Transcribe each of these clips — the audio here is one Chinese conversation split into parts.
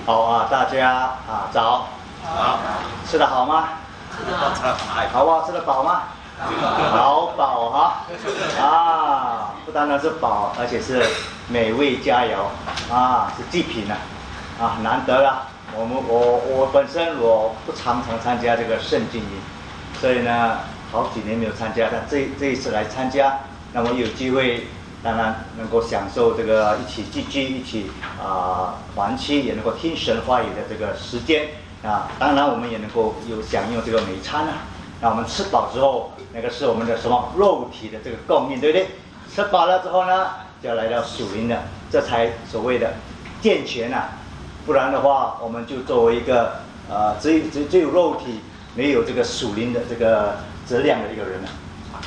好啊，大家啊早， 好， 吃得好吗？好不好？吃得饱吗？好饱哈！啊，不单单是饱，而且是美味佳肴啊，是祭品啊，难得了。我本身我不常参加这个圣经营，所以呢，好几年没有参加，但这一次来参加，那么有机会，当然能够享受这个一起聚居，一起团契，也能够听神话语的这个时间啊。当然我们也能够有享用这个美餐啊。那我们吃饱之后，那个是我们的什么肉体的这个供应，对不对？吃饱了之后呢，就要来到属灵的，这才所谓的健全啊。不然的话，我们就作为一个只有肉体，没有这个属灵的这个质量的一个人了。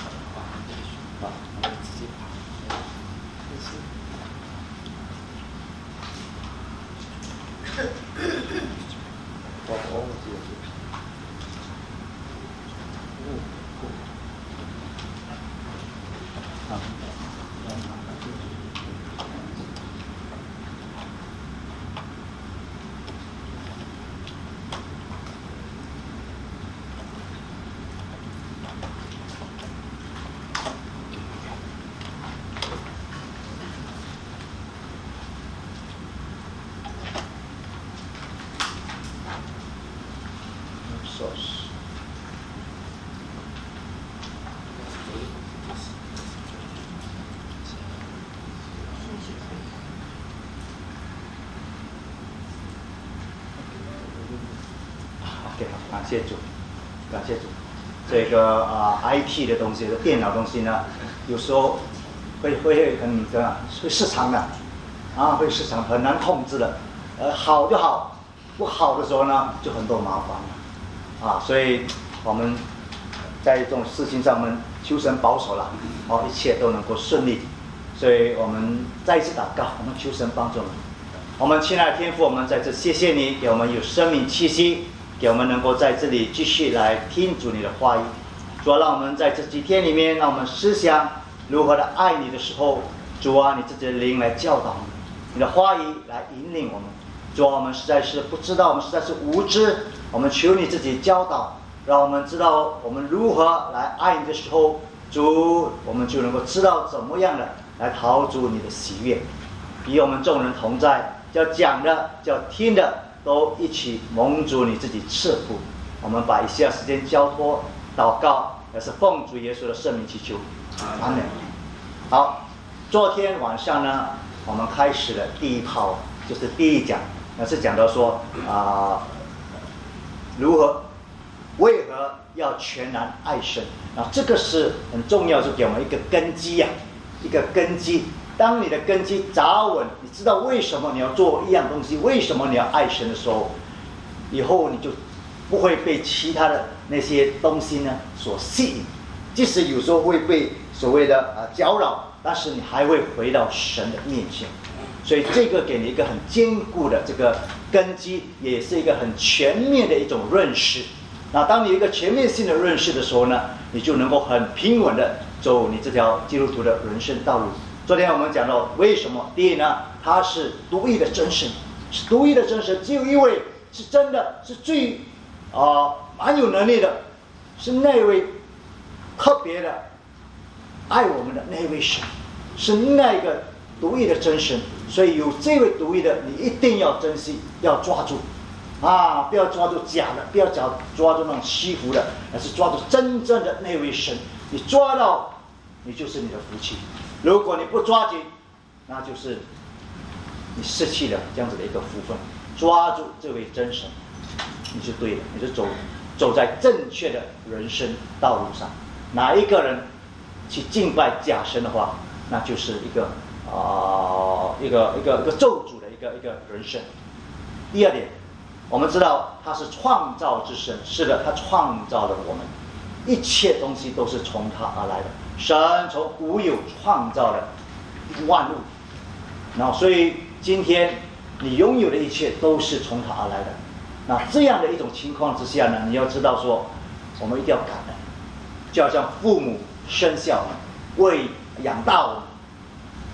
感谢主，感谢主。这个IT 的东西，电脑东西呢，有时候会很会失常的，会失常，很难控制的。好就好，不好的时候呢，就很多麻烦了。所以我们在这种事情上，我们求神保守了，一切都能够顺利。所以我们再一次祷告，我们求神帮助我们。我们亲爱的天父，我们在这谢谢你，给我们有生命气息。给我们能够在这里继续来听主你的话语，主啊，让我们在这几天里面，让我们思想如何的爱你的时候，主啊，你自己的灵来教导我们，你的话语来引领我们。主啊，我们实在是不知道，我们实在是无知，我们求你自己教导，让我们知道我们如何来爱你的时候，主，我们就能够知道怎么样的来讨主你的喜悦，与我们众人同在，叫讲的，叫听的。都一起蒙主你自己赐福。我们把以下时间交托祷告，也是奉主耶稣的圣名祈求，阿门。好，昨天晚上呢，我们开始了第一炮，就是第一讲，那是讲到说为何要全然爱神这个是很重要，是给我们一个根基一个根基。当你的根基扎稳，你知道为什么你要做一样东西，为什么你要爱神的时候，以后你就不会被其他的那些东西呢所吸引，即使有时候会被所谓的搅扰，但是你还会回到神的面前。所以这个给你一个很坚固的这个根基，也是一个很全面的一种认识。那当你有一个全面性的认识的时候呢，你就能够很平稳的走你这条基督徒的人生道路。昨天我们讲到为什么，第一呢，他是独一的真神，是独一的真神，只有一位是真的，是最蛮有能力的，是那位特别的爱我们的那位神，是那个独一的真神。所以有这位独一的，你一定要珍惜，要抓住不要抓住假的，不要抓住那种虚浮的，而是抓住真正的那位神。你抓到，你就是你的福气。如果你不抓紧，那就是你失去了这样子的一个福分。抓住这位真神，你是对的，你是走在正确的人生道路上。哪一个人去敬拜假神的话，那就是一个咒诅的一个人生。第二点，我们知道他是创造之神，是的，他创造了我们，一切东西都是从他而来的。神从无有创造了万物，所以今天你拥有的一切都是从他而来的。那这样的一种情况之下呢，你要知道说，我们一定要感恩，就好像父母生下我们，为养大我们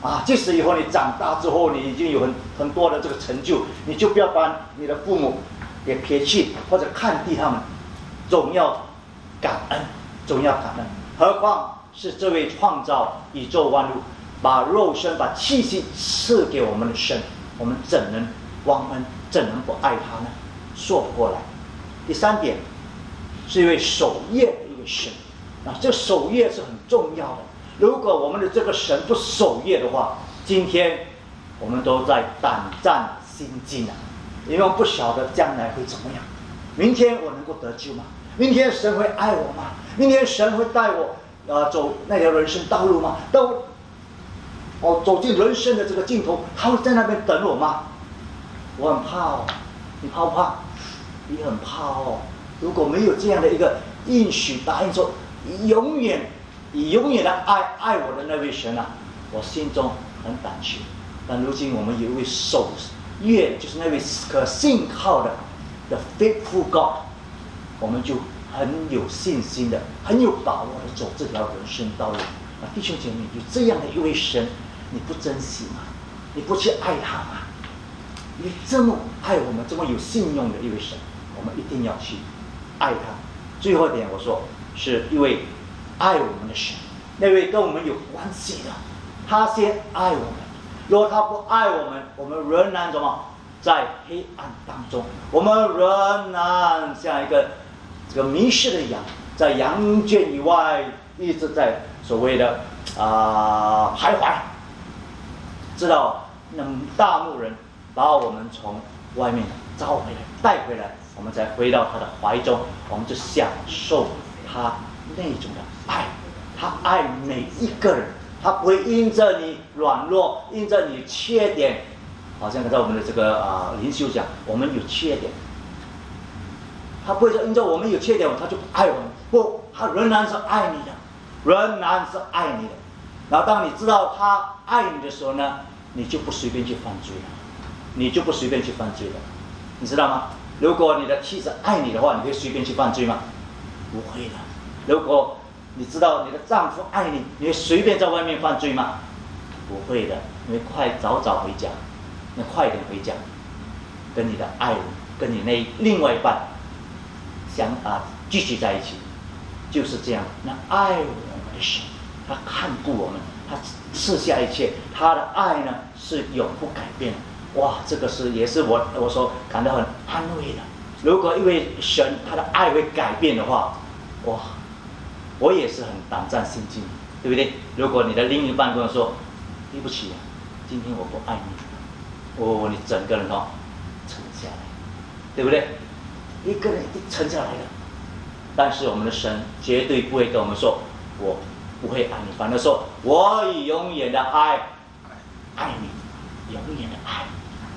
即使以后你长大之后，你已经有很多的这个成就，你就不要把你的父母也撇弃或者看低他们，总要感恩，总要感恩。何况是这位创造宇宙万物，把肉身、把气息赐给我们的神，我们怎能忘恩，怎能不爱他呢？说不过来。第三点，是一位守夜的一位神，这守夜是很重要的。如果我们的这个神不守夜的话，今天我们都在胆战心惊因为我们不晓得将来会怎么样。明天我能够得救吗？明天神会爱我吗？明天神会带我走那条人生道路吗？当我走进人生的这个尽头，他会在那边等我吗？我很怕你怕不怕？你很怕如果没有这样的一个应许答应说以永远的爱我的那位神我心中很胆怯。但如今我们有一位守夜，就是那位可信靠的 The faithful God， 我们就很有信心的、很有把握的走这条人生道路。弟兄姐妹，有这样的一位神，你不珍惜吗？你不去爱他吗？你这么爱我们、这么有信用的一位神，我们一定要去爱他。最后一点，我说是一位爱我们的神，那位跟我们有关系的，他先爱我们。如果他不爱我们，我们仍然怎么在黑暗当中？我们仍然像一个这个迷失的羊，在羊圈以外，一直在所谓的徘徊。直到那大牧人把我们从外面招回来、带回来，我们才回到他的怀中，我们就享受他那种的爱。他爱每一个人，他不会因着你软弱，因着你缺点，好像刚才我们的这个灵修讲，我们有缺点，他不会说因着我们有缺点，他就不爱我们。不，他仍然是爱你的，仍然是爱你的。然后当你知道他爱你的时候呢，你就不随便去犯罪了，你就不随便去犯罪了，你知道吗？如果你的妻子爱你的话，你会随便去犯罪吗？不会的。如果你知道你的丈夫爱你，你会随便在外面犯罪吗？不会的，你会早回家，你快点回家，跟你的爱人，跟你那另外一半继续在一起，就是这样。那爱我们的神，他看顾我们，他赐下一切，他的爱呢是永不改变的。哇，这个也是我所感到很安慰的。如果一位神他的爱会改变的话，哇，我也是很胆战心惊，对不对？如果你的另一半跟我说，对不起今天我不爱你，你整个人沉下来，对不对？一个人一沉下来了。但是我们的神绝对不会跟我们说我不会爱你，反而说我以永远的爱爱你，永远的爱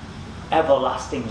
everlasting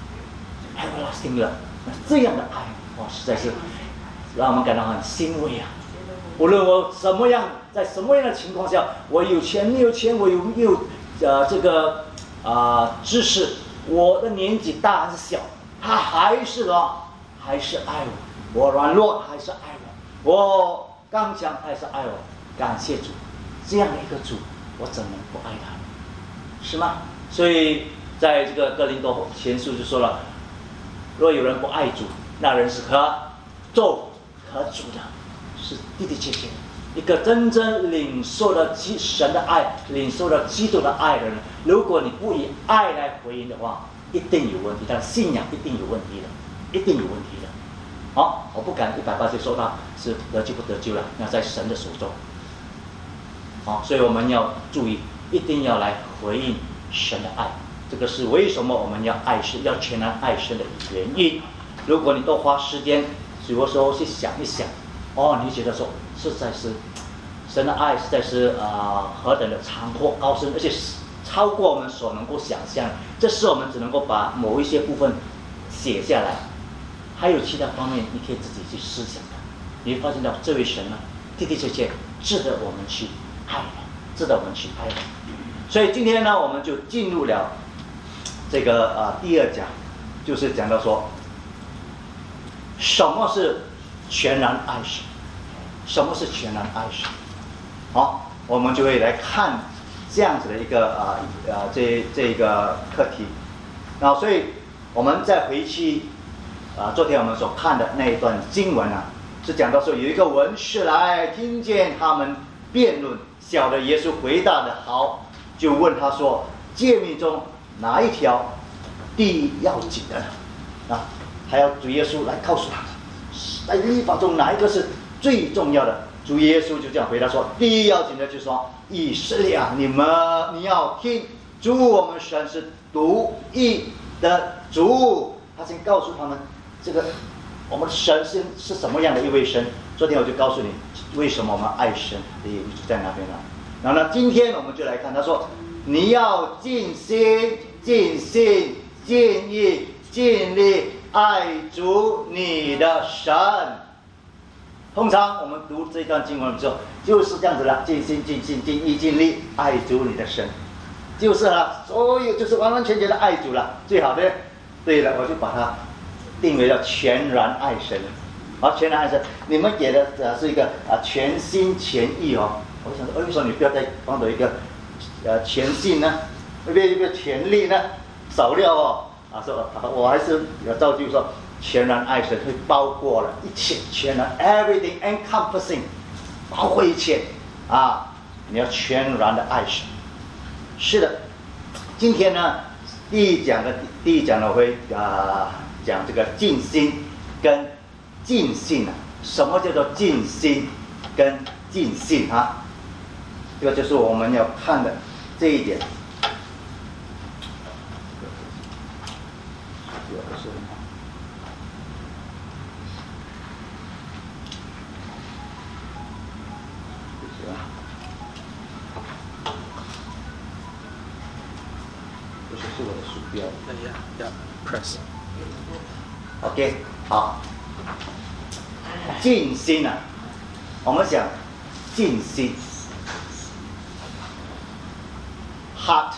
love。 这样的爱实在是让我们感到很欣慰无论我在什么样的情况下，我有钱没有钱，我有没有这个知识，我的年纪大还是小，他还是爱我软弱还是爱我刚强还是爱我。感谢主，这样的一个主，我怎能不爱他？是吗？所以在这个哥林多前书就说了，若有人不爱主，那人是可咒可诅的，是的确切一个真正领受了神的爱，领受了基督的爱的人，如果你不以爱来回应的话，一定有问题，他的信仰一定有问题的，一定有问题的。好，我不敢180%说他是得救不得救了，那在神的手中。好，所以我们要注意，一定要来回应神的爱。这个是为什么我们要爱神，要全然爱神的原因。如果你多花时间，有时候去想一想，你觉得说实在是神的爱实在是何等的长阔高深，而且超过我们所能够想象。这时我们只能够把某一些部分写下来，还有其他方面你可以自己去思想的。你会发现到这位神呢，的确确值得我们去爱的，值得我们去爱的。所以今天呢，我们就进入了这个第二讲，就是讲到说什么是全然爱神，什么是全然爱神。好，我们就会来看这样子的一个这个课题。然后所以我们再回去昨天我们所看的那一段经文啊，是讲到说有一个文士来听见他们辩论，晓得耶稣回答的好，就问他说：诫命中哪一条第一要紧的呢？还要主耶稣来告诉他，在律法中哪一个是最重要的？主耶稣就这样回答说：第一要紧的就是说，以色列啊，你要听，主我们神是独一的主。他先告诉他们，这个我们的神是什么样的一位神。昨天我就告诉你为什么我们爱神的原因就在那边了。然后呢，今天我们就来看，他说你要尽心、尽性、尽意、尽力爱主你的神。通常我们读这段经文的时候就是这样子了，尽心、尽性、尽意、尽力爱主你的神，就是了，所有就是完完全全的爱主了。最好的，对了，我就把它定为了全然爱神。好，全然爱神，你们给的是一个全心全意哦。我想说，为什么你不要再放到一个全信呢？一个全力呢？少料哦。说我还是要照句说，全然爱神会包括了一切，全然 everything encompassing， 包括一切啊！你要全然的爱神。是的，今天呢，第一讲呢，我会讲这个尽心跟尽性啊。什么叫做尽心跟尽性啊？这个就是我们要看的这一点。是我的鼠标。 Press。 OK， 好。尽心啊，我们讲尽心 ，heart，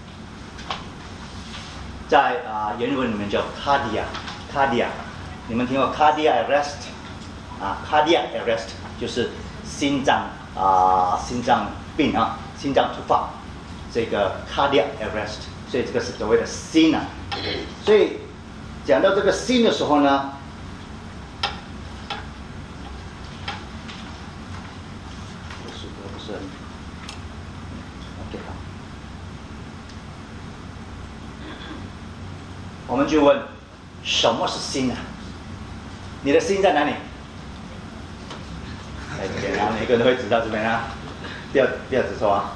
在原文里面叫 cardia， 你们听过 cardiac arrest ？cardiac arrest 就是心脏病啊，心脏突发，这个 cardiac arrest。所以这个是所谓的心啊。所以讲到这个心的时候呢，不是 OK 好，我们就问什么是心啊？你的心在哪里？在这边啊，每个人都会知道这边啊，不要指错啊。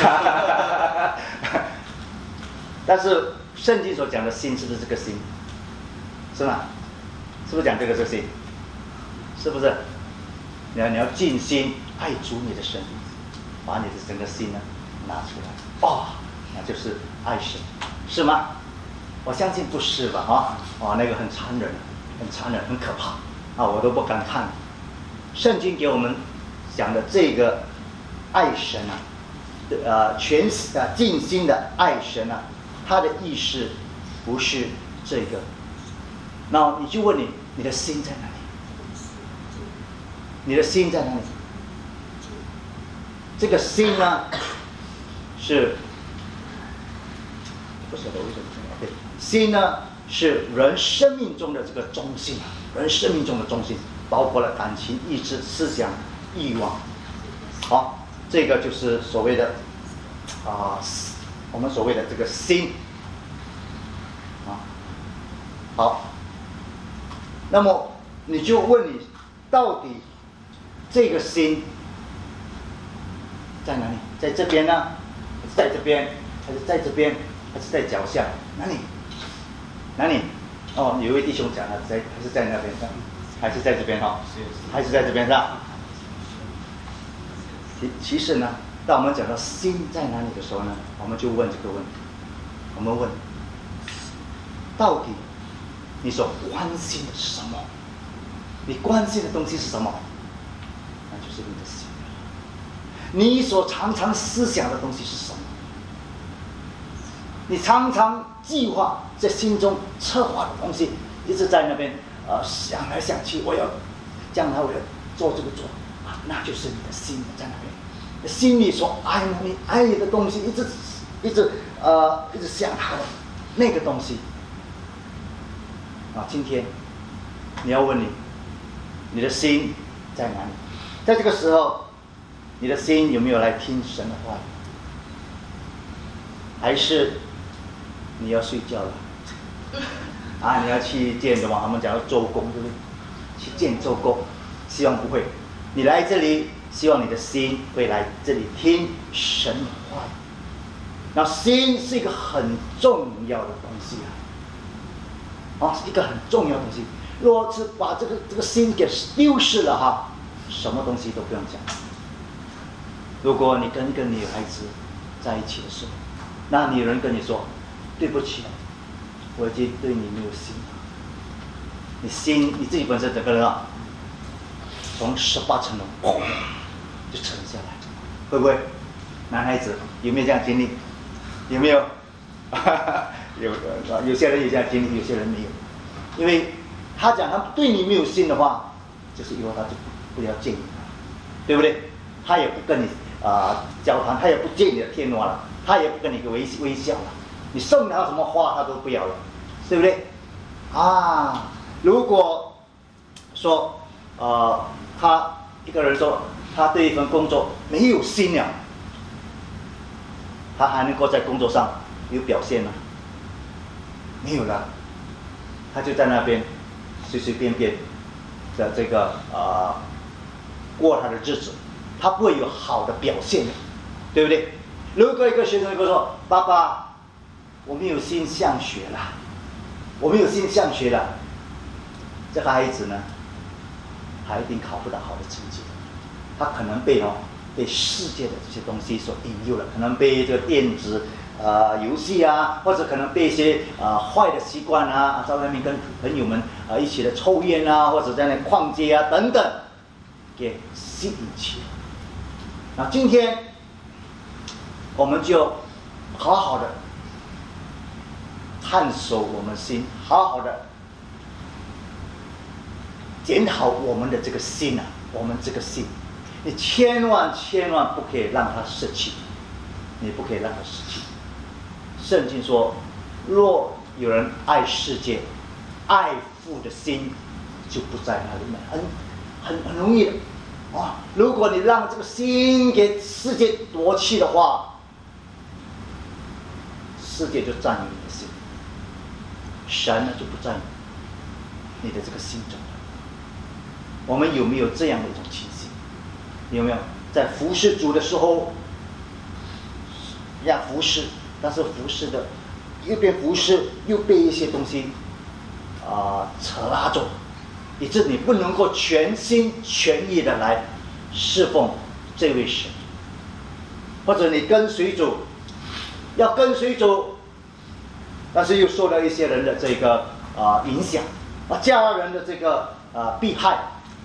但是圣经所讲的心是不是这个心？是吗？是不是讲这个心？是不是？你要尽心爱主你的神，把你的整个心呢拿出来，那就是爱神，是吗？我相信不是吧？那个很残忍，很可怕我都不敢看。圣经给我们讲的这个爱神尽心的爱神他的意思不是这个。那你就问你的心在哪里？你的心在哪里？这个心呢，是不晓得为什么对，心呢是人生命中的这个中心，人生命中的中心，包括了感情、意志、思想、欲望。好，这个就是所谓的我们所谓的这个心好，那么你就问你，到底这个心在哪里？在这边呢？还是在这边？还是在这边？还是在脚下？哪里？有一位弟兄讲了，还是在那边上，还是在这边还是在这边上？其实呢，当我们讲到心在哪里的时候呢，我们就问这个问题，我们问，到底你所关心的是什么？你关心的东西是什么？那就是你的心。你所常常思想的东西是什么？你常常计划在心中策划的东西，一直在那边想来想去，我要将来我要做这个那就是你的心在那边。 心里所爱你爱你的东西，一直想他的那个东西。今天你要问你的心在哪里？在这个时候，你的心有没有来听神的话？还是你要睡觉了？你要去见什么？他们讲要周公，对不对？去见周公，希望不会。你来这里，希望你的心会来这里听神的话。那心是一个很重要的东西是一个很重要的东西。若是把这个心给丢失了什么东西都不用讲。如果你跟一个女孩子在一起的时候，那女人跟你说：“对不起，我已经对你没有心了。”你自己本身整个人从18层楼砰就沉下来，会不会？男孩子有没有这样经历？有没有？有些人有这样经历，有些人没有。因为他讲他对你没有心的话，就是以后他就不要见你了，对不对？他也不跟你交谈，他也不见你的天花了，他也不跟你微笑了，你送他什么花他都不要了，对不对？如果说他一个人说他对一份工作没有心了，他还能够在工作上有表现吗？没有了，他就在那边随随便便的这个过他的日子，他不会有好的表现的，对不对？如果一个学生跟我说：“爸爸，我没有心向学了，我没有心向学了。”这个孩子呢，他一定考不到好的成绩，他可能被世界的这些东西所引诱了，可能被这个电子游戏或者可能被一些坏的习惯在外面跟朋友们一起的抽烟或者在那逛街等等，给吸引起。那今天我们就好好的探索我们心，好好的检讨我们的这个心我们这个心，你千万不可以让它失去，你不可以让它失去。圣经说，若有人爱世界，爱父的心就不在那里面，很容易的如果你让这个心给世界夺去的话，世界就占有你的心，神呢就不占有你的这个心中了。我们有没有这样的一种情形？有没有在服侍主的时候要服侍，但是服侍的一边服侍又被一些东西扯拉着，以致你不能够全心全意的来侍奉这位神。或者你跟随主，要跟随主，但是又受到一些人的这个影响，家人的这个迫害，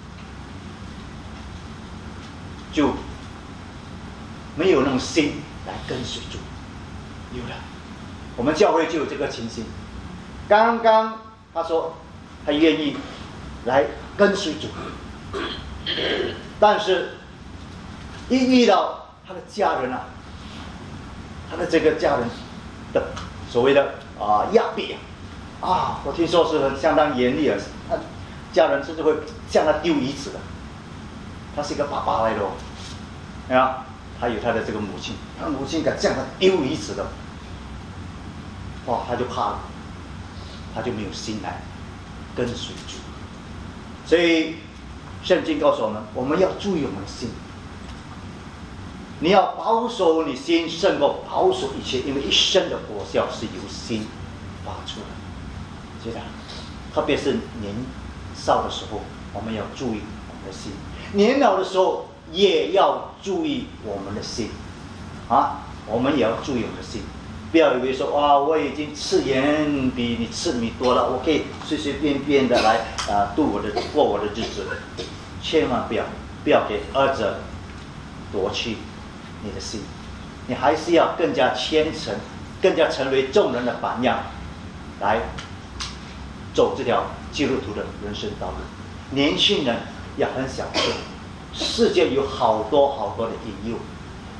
就没有那种心来跟随主。有了，我们教会就有这个情形。刚刚他说他愿意来跟随主，但是一遇到他的家人他的这个家人的所谓的压迫我听说是相当严厉他家人甚至会向他丢椅子的。他是一个爸爸来的他有他的这个母亲，他母亲敢向他丢椅子的，他就怕了，他就没有心来跟随主。所以圣经告诉我们要注意我们的心，你要保守你心胜过保守一切，因为一生的果效是由心发出的。记得，特别是年少的时候，我们要注意我们的心；年老的时候也要注意我们的心我们也要注意我们的心。不要以为说我已经吃盐比你吃米多了，我可以随随便便的来过我的日子。千万不要给二者夺去你的心，你还是要更加虔诚，更加成为众人的榜样，来走这条基督徒的人生道路。年轻人要很小心，世界有好多的引诱，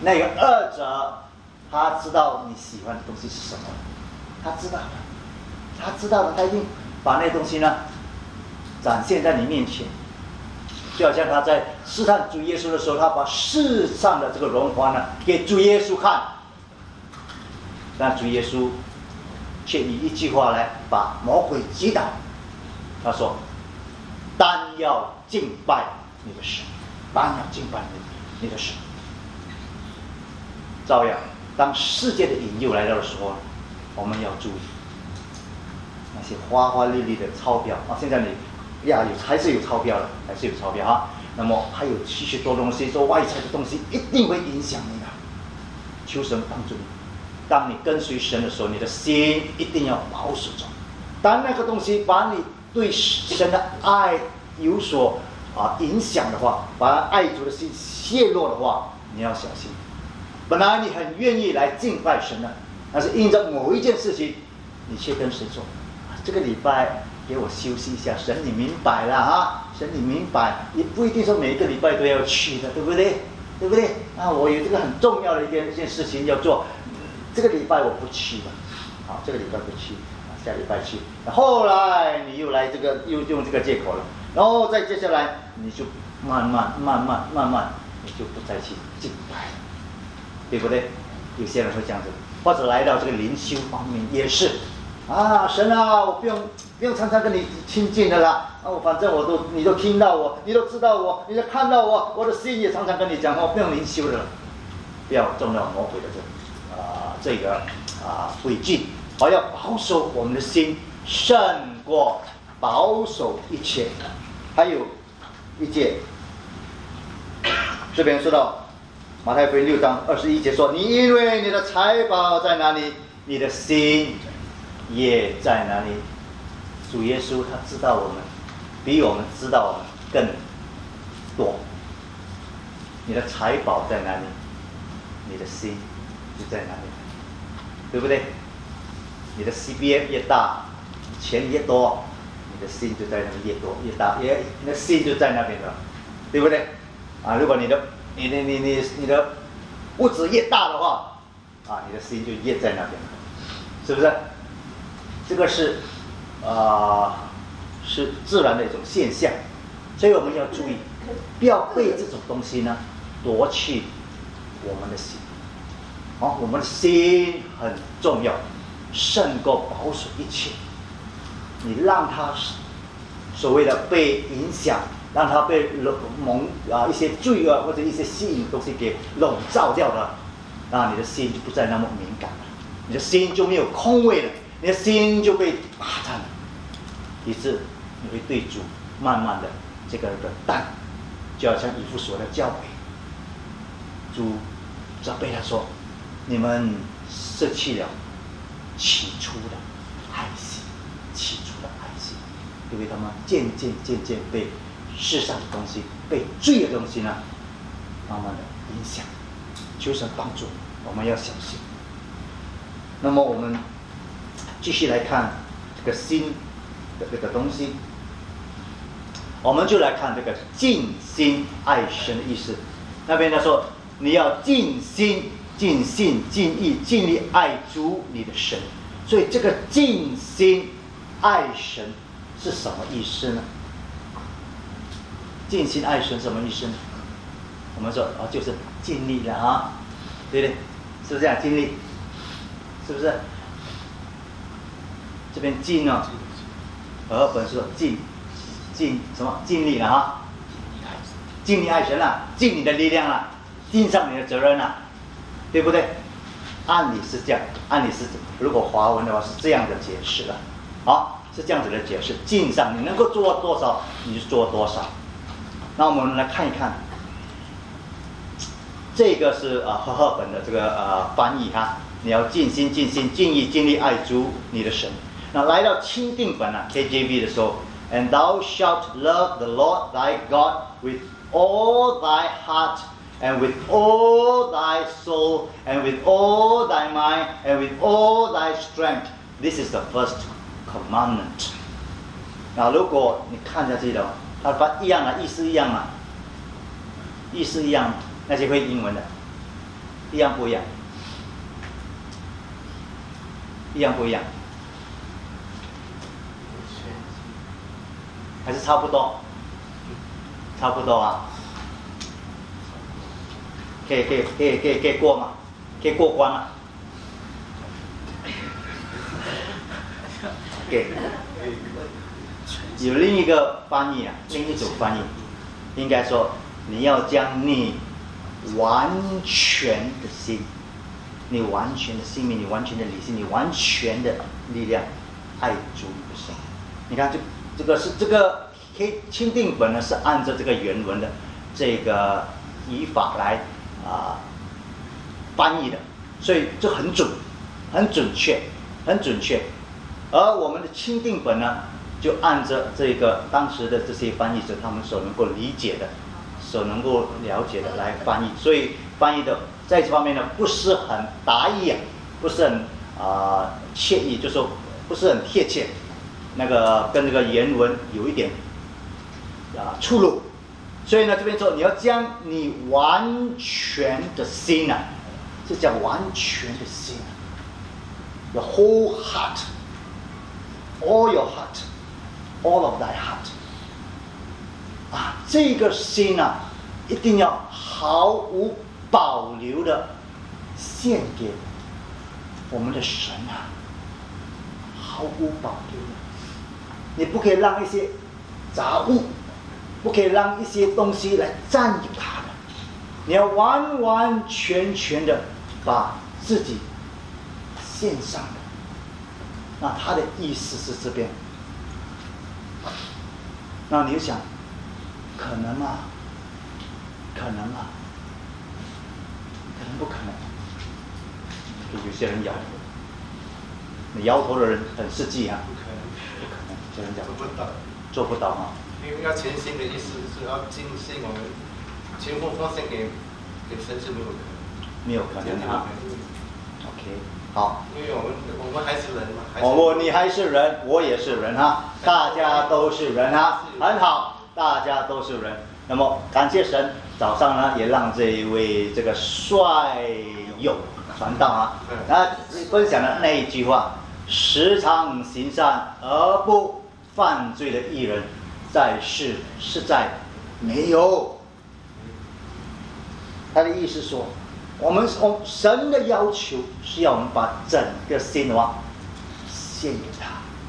那个恶者，他知道你喜欢的东西是什么，他知道的，他一定把那东西呢展现在你面前。就好像他在试探主耶稣的时候，他把世上的这个荣华呢给主耶稣看，但主耶稣却以一句话来把魔鬼击倒。他说：“单要敬拜你的神，单要敬拜你的神。”照样，当世界的引诱来到的时候，我们要注意那些花花绿绿的钞票啊！现在你还是有钞票的，还是有钞票啊。那么还有许许多东西，说外在的东西一定会影响你的。求神帮助你，当你跟随神的时候，你的心一定要保守着。当那个东西把你对神的爱有所影响的话，把爱主的心泄露的话，你要小心。本来你很愿意来敬拜神的，但是因着某一件事情，你却跟谁说：“这个礼拜给我休息一下。”神你明白了啊，神你明白，也不一定说每一个礼拜都要去的，对不对？对不对？我有这个很重要的一件事情要做，这个礼拜我不去了，好，这个礼拜不去，下礼拜去。后来你又来这个，又用这个借口了，然后再接下来你就慢慢，你就不再去敬拜了，对不对？有些人会这样子，或者来到这个灵修方面也是。神啊，我不用常常跟你亲近的啦。反正你都听到我，你都知道我，你都看到我，我的心也常常跟你讲话，不用灵修的了。不要中了魔鬼的这个诡计，而要保守我们的心，胜过保守一切。还有一节，这边说到马太福音6章21节说：“你因为你的财宝在哪里，你的心也在哪里。”主耶稣他知道我们，比我们知道我们更多。你的财宝在哪里，你的心就在哪里，对不对？你的 CPF 越大，钱越多，你的心就在那边越多越大，你的心就在那边了，对不对？如果你的物质越大的话，你的心就越在那边了，是不是？这个是自然的一种现象，所以我们要注意，不要被这种东西呢夺去我们的心。我们的心很重要，胜过保守一切。你让它所谓的被影响，让它被一些罪恶或者一些吸引的东西给笼罩掉了，你的心就不再那么敏感了，你的心就没有空位了，你的心就被霸占了，以致你会对主慢慢的这个淡，就好像以弗所的教会，主责备他说：“你们失去了起初的爱心，起初的爱心，因为他们渐渐被世上的东西、被罪的东西呢，慢慢的影响。求神帮助，我们要小心。”那么我们继续来看这个心的这个东西，我们就来看这个尽心爱神的意思。那边他说，你要尽心、尽性、尽意、尽力爱主你的神。所以这个尽心爱神是什么意思呢？尽心爱神什么意思呢？我们说就是尽力了对不对？是不是这样？尽力，是不是？这边尽呢，和本说尽什么？尽力了尽力爱神了，尽你的力量了，尽上你的责任了，对不对？按理是这样，如果华文的话是这样的解释的，是这样子的解释，尽上你能够做多少你就做多少。那我们来看一看，这个是和本的这个翻译你要尽心、尽性、尽意、尽力爱主你的神。那来到钦定本KJV 的时候 ，And thou shalt love the Lord thy God with all thy heart and with all thy soul and with all thy mind and with all thy strength. This is the first commandment. 那如果你看下去的话，它发一样意思一样嘛，意思一样，那些会英文的， 一样不一样？一样不一样？还是差不多？差不多啊？可以过吗？可以过关吗？OK， 有另一个翻译啊，另一种翻译，应该说你要将你完全的心、你完全的性命、你完全的理性、你完全的力量爱主你的神。你看这个钦定本呢是按照这个原文的这个语法来翻译的，所以就很准确。而我们的钦定本呢，就按照这个当时的这些翻译者他们所能够理解的、所能够了解的来翻译，所以翻译的在这方面呢不是很达意啊，不是很切意，就说不是很贴切，那个跟这个原文有一点出入。所以呢，这边说你要将你完全的心啊，是讲完全的心啊 ，the whole heart。All your heart, all of thy heart. 这个心啊，一定要毫无保留的献给我们的神啊，毫无保留的。你不可以让一些杂物，不可以让一些东西来占有它的。你要完完全全的把自己献上的。那他的意思是这边，那你就想，可能吗？可能吗？可能不可能？有些人摇头，你摇头的人很实际啊。 不可能， 有人讲做不到， 做不到啊。 因为要全心的意思是要尽心，我们全部奉献给神是没有可能， 没有可能啊。OK。好， 因为我们还是人嘛， 你还是人，我也是人哈，大家都是人哈，很好，大家都是人。那么感谢神，早上呢也让这一位这个帅友传道啊，他分享了那一句话：时常行善而不犯罪的义人，在世实在没有。他的意思说，我们神的要求是要我们把整个心的话献给他。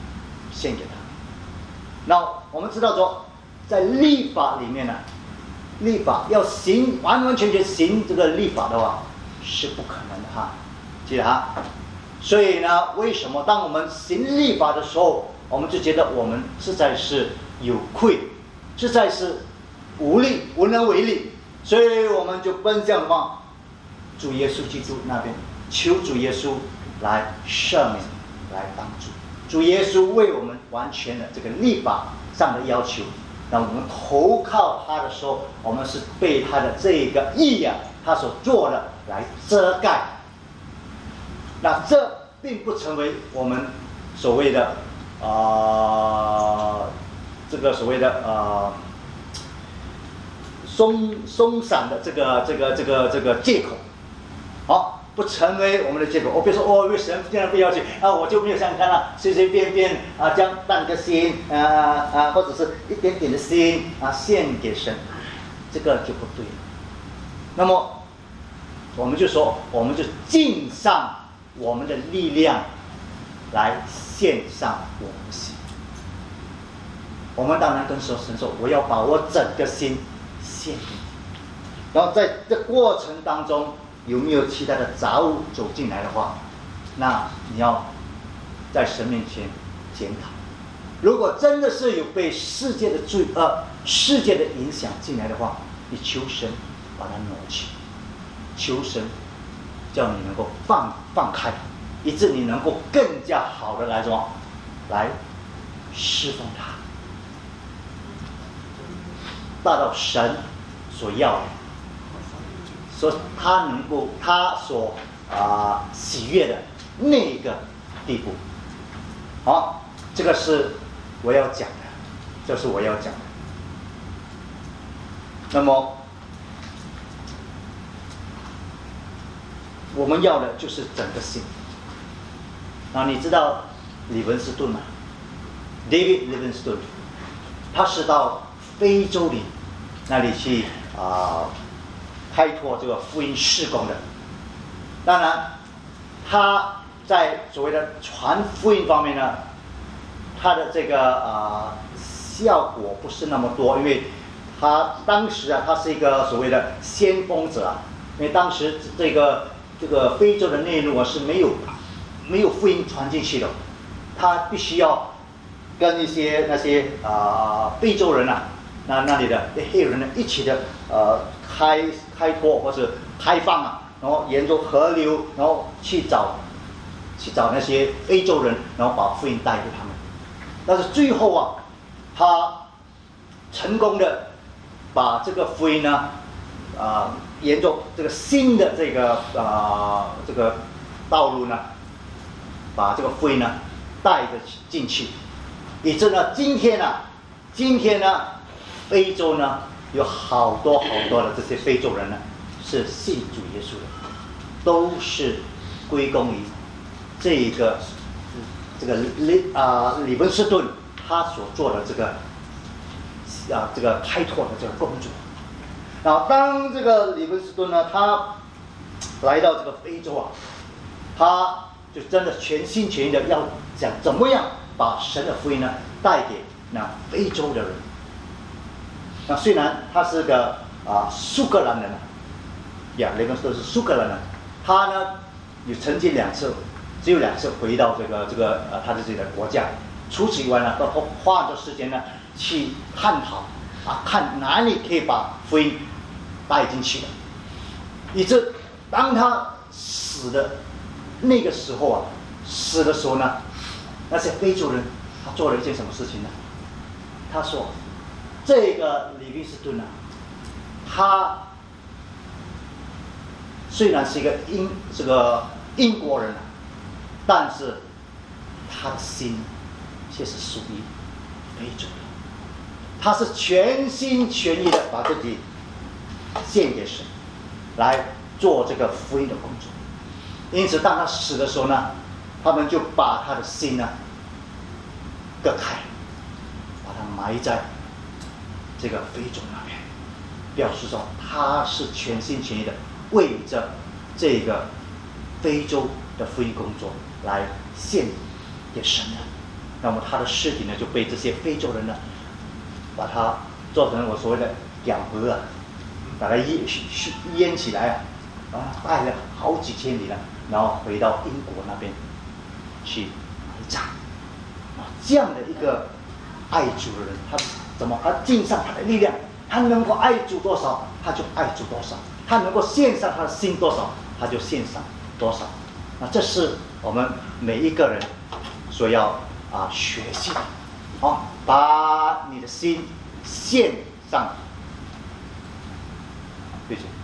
那我们知道说，在律法里面呢，律法要行完完全全行这个律法的话是不可能的哈，记得哈。所以呢，为什么当我们行律法的时候，我们就觉得我们实在是有愧，实在是无力，无能为力，所以我们就奔向什么？主耶稣基督那边，求主耶稣来赦免，来帮助。主耶稣为我们完全的这个律法上的要求，那我们投靠他的时候，我们是被他的这个义啊，他所做的来遮盖。那这并不成为我们所谓的这个所谓的松散的这个借口。好，不成为我们的借口。比如说，为神这样不要求我就没有想看了，随随便便将半个心或者是一点点的心献给神，这个就不对了。那么，我们就说，我们就尽上我们的力量来献上我们的心。我们当然跟神说，我要把我整个心献给你。然后在这过程当中，有没有其他的杂物走进来的话，那你要在神面前检讨。如果真的是有被世界的世界的影响进来的话，你求神把它挪去，求神叫你能够放开，以致你能够更加好的来什么，来侍奉他，达到神所要的。说他所喜悦的那个地步。好，这个是我要讲的，这是我要讲的。那么我们要的就是整个心。那你知道李文斯顿吗 ？David Livingstone， 他是到非洲里那里去开拓这个福音事工的。当然，他在所谓的传福音方面呢，他的这个效果不是那么多，因为他当时啊，他是一个所谓的先锋者啊，因为当时这个非洲的内陆啊是没有福音传进去的，他必须要跟那些非洲人啊，那里的黑人呢一起的开拓或者开放啊，然后沿着河流，然后去找那些非洲人，然后把福音带给他们。但是最后啊，他成功的把这个福音呢，沿着这个新的这个道路呢，把这个福音呢带着进去，以致呢今天呢，非洲呢有好多的这些非洲人呢是信主耶稣的，都是归功于这个李文斯顿他所做的这个开拓的这个工作。然后当这个李文斯顿呢，他来到这个非洲啊，他就真的全心全意的要想怎么样把神的福音呢带给那非洲的人。那虽然他是个苏格兰人李文斯顿是苏格兰人，他呢也曾经只有2次回到他的自己的国家。除此以外呢，都花很多时间呢去探讨看哪里可以把福音带进去的。以致当他死的那个时候死的时候呢，那些非洲人他做了一件什么事情呢？他说，这个李维斯顿他虽然是一个英国人，但是他的心却是属于非洲的。他是全心全意的把自己献给神，来做这个福音的工作。因此当他死的时候呢，他们就把他的心呢割开，把他埋在这个非洲那边，表示说他是全心全意的为着这个非洲的福音工作来献给神的。那么他的尸体呢就被这些非洲人呢把它做成我所谓的养盒把它腌起来带了好几千里了，然后回到英国那边去埋葬。这样的一个爱主的人，他尽上他的力量，他能够爱主多少他就爱主多少，他能够献上他的心多少他就献上多少。那这是我们每一个人所要学习的。把你的心献上。对不起。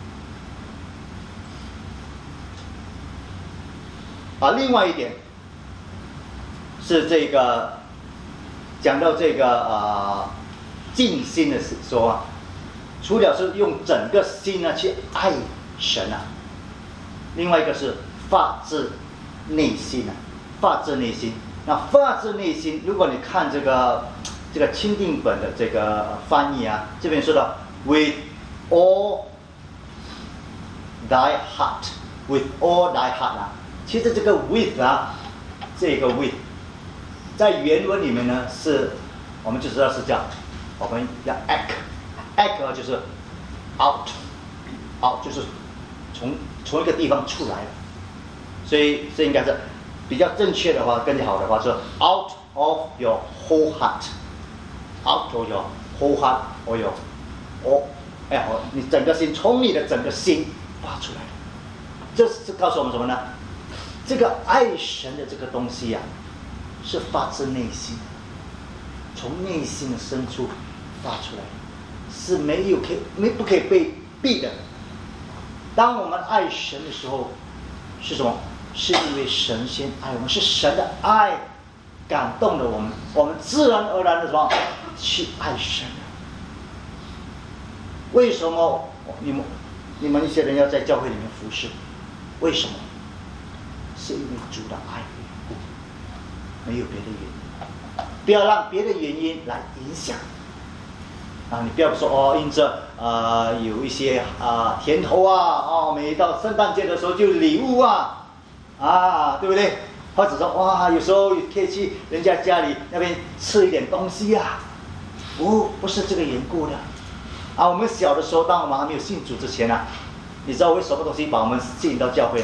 另外一点是这个讲到这个尽心的时候除了是用整个心呢去爱神另外一个是发自内心发自内心。那发自内心，如果你看这个钦定本的这个翻译这边说到 with all thy heart with all thy heart 其实这个 with 这个 with 在原文里面呢是我们就知道是这样，我们要 act 就是 out 就是从一个地方出来的，所以这应该是比较正确的话，更加好的话是 out of your whole heart out of your whole heart or your你整个心，从你的整个心发出来。这是告诉我们什么呢？这个爱神的这个东西是发自内心，从内心的深处发出来，是不可以被逼的。当我们爱神的时候，是什么？是因为神先爱我们，是神的爱感动了我们，我们自然而然的什么去爱神。为什么你们一些人要在教会里面服侍？ 为什么？是因为主的爱的缘故，没有别的原因。不要让别的原因来影响。你不要说哦，因着有一些甜头每到圣诞节的时候就礼物对不对？或者说哇，有时候可以去人家家里那边吃一点东西不是这个缘故的。我们小的时候，当我们还没有信主之前你知道为什么东西把我们吸引到教会了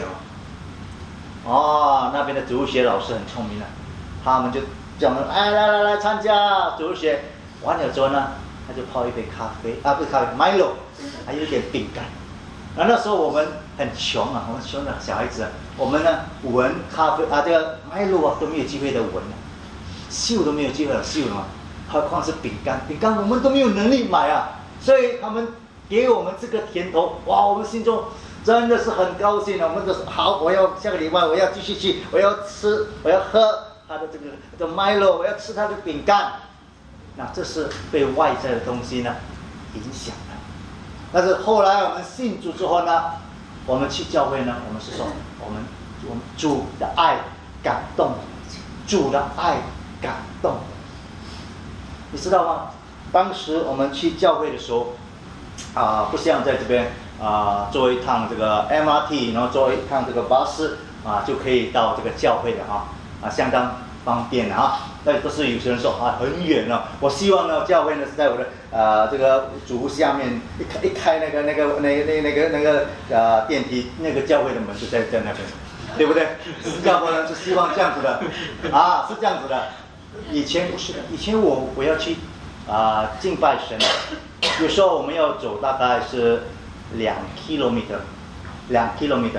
吗？那边的主日学老师很聪明他们就叫我们来参加主日学，完了之后呢，他就泡一杯咖啡不是咖啡 Milo， 还有一点饼干。那时候我们很穷我们穷的小孩子我们呢闻咖啡这个 Milo 都没有机会的闻嗅都没有机会嗅了嘛，何况是饼干我们都没有能力买所以他们给我们这个甜头，我们心中真的是很高兴我们都说好，我要下个礼拜我要继续去，我要吃，我要喝他的这个 Milo， 我要吃他的饼干。那这是被外在的东西呢影响的。但是后来我们信主之后呢，我们去教会呢，我们是说我们主的爱感动，主的爱感动，你知道吗？当时我们去教会的时候不像在这边坐一趟这个 MRT， 然后坐一趟这个巴士就可以到这个教会的相当方便但都是有些人说很远我希望呢教会呢是在我的这个主屋下面，一开那个电梯，那个教会的门就在那边，对不对？新加坡人是希望这样子的是这样子的。以前不是的，以前我要去敬拜神，有时候我们要走大概是2 kilometer 2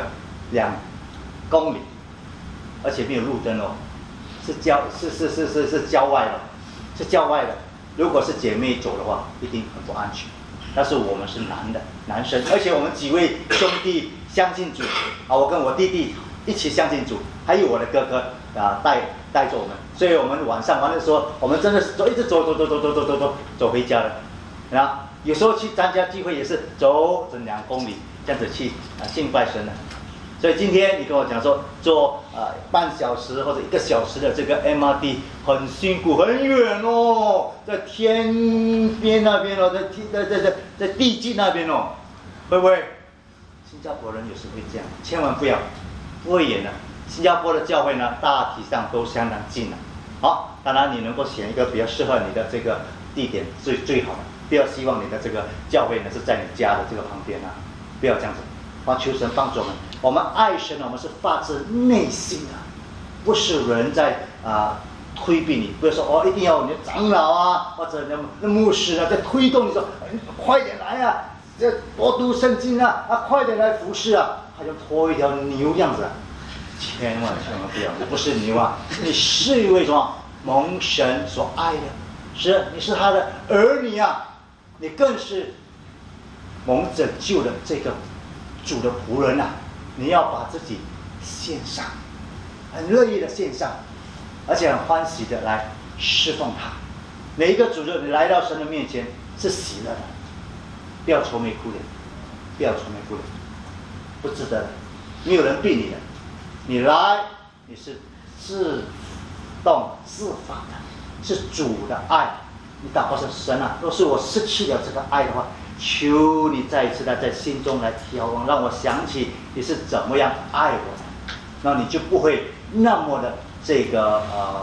公里，而且没有路灯是郊外的，是郊外的。如果是姐妹走的话，一定很不安全。但是我们是男生，而且我们几位兄弟相信主我跟我弟弟一起相信主，还有我的哥哥带着我们，所以我们晚上完的时候，我们真的是一直走回家的。有时候去参加聚会也是走整2公里这样子去敬拜神的。所以今天你跟我讲说坐半小时或者1个小时的这个 MRT 很辛苦很远在天边那边在地基那边会不会？新加坡人有时会这样，千万不要会远的。新加坡的教会呢大体上都相当近当然你能够选一个比较适合你的这个地点最好的，不要希望你的这个教会呢是在你家的这个旁边不要这样子。求神帮助我们爱神我们是发自内心的，不是人在推逼你，不要说一定要你的长老或者那牧师在推动你说快点来多读圣经快点来服侍他就拖一条牛这样子千万不要，你不是牛你是一位什么蒙神所爱的，你是他的儿女你更是蒙拯救的这个主的仆人你要把自己献上，很乐意的献上，而且很欢喜的来侍奉他。每一个主日你来到神的面前是喜乐的，不要愁眉苦脸，不要愁眉苦脸，不值得的，没有人逼你的，你来你是自动自发的，是主的爱。你祷告说神若是我失去了这个爱的话，求你再一次的在心中来调望，让我想起你是怎么样爱我的，那你就不会那么的这个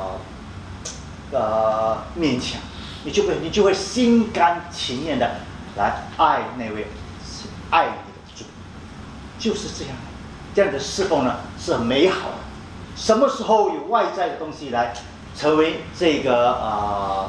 勉强，你就会心甘情愿的来爱那位爱你的主，就是这样。这样的侍奉呢是很美好的。什么时候有外在的东西来成为这个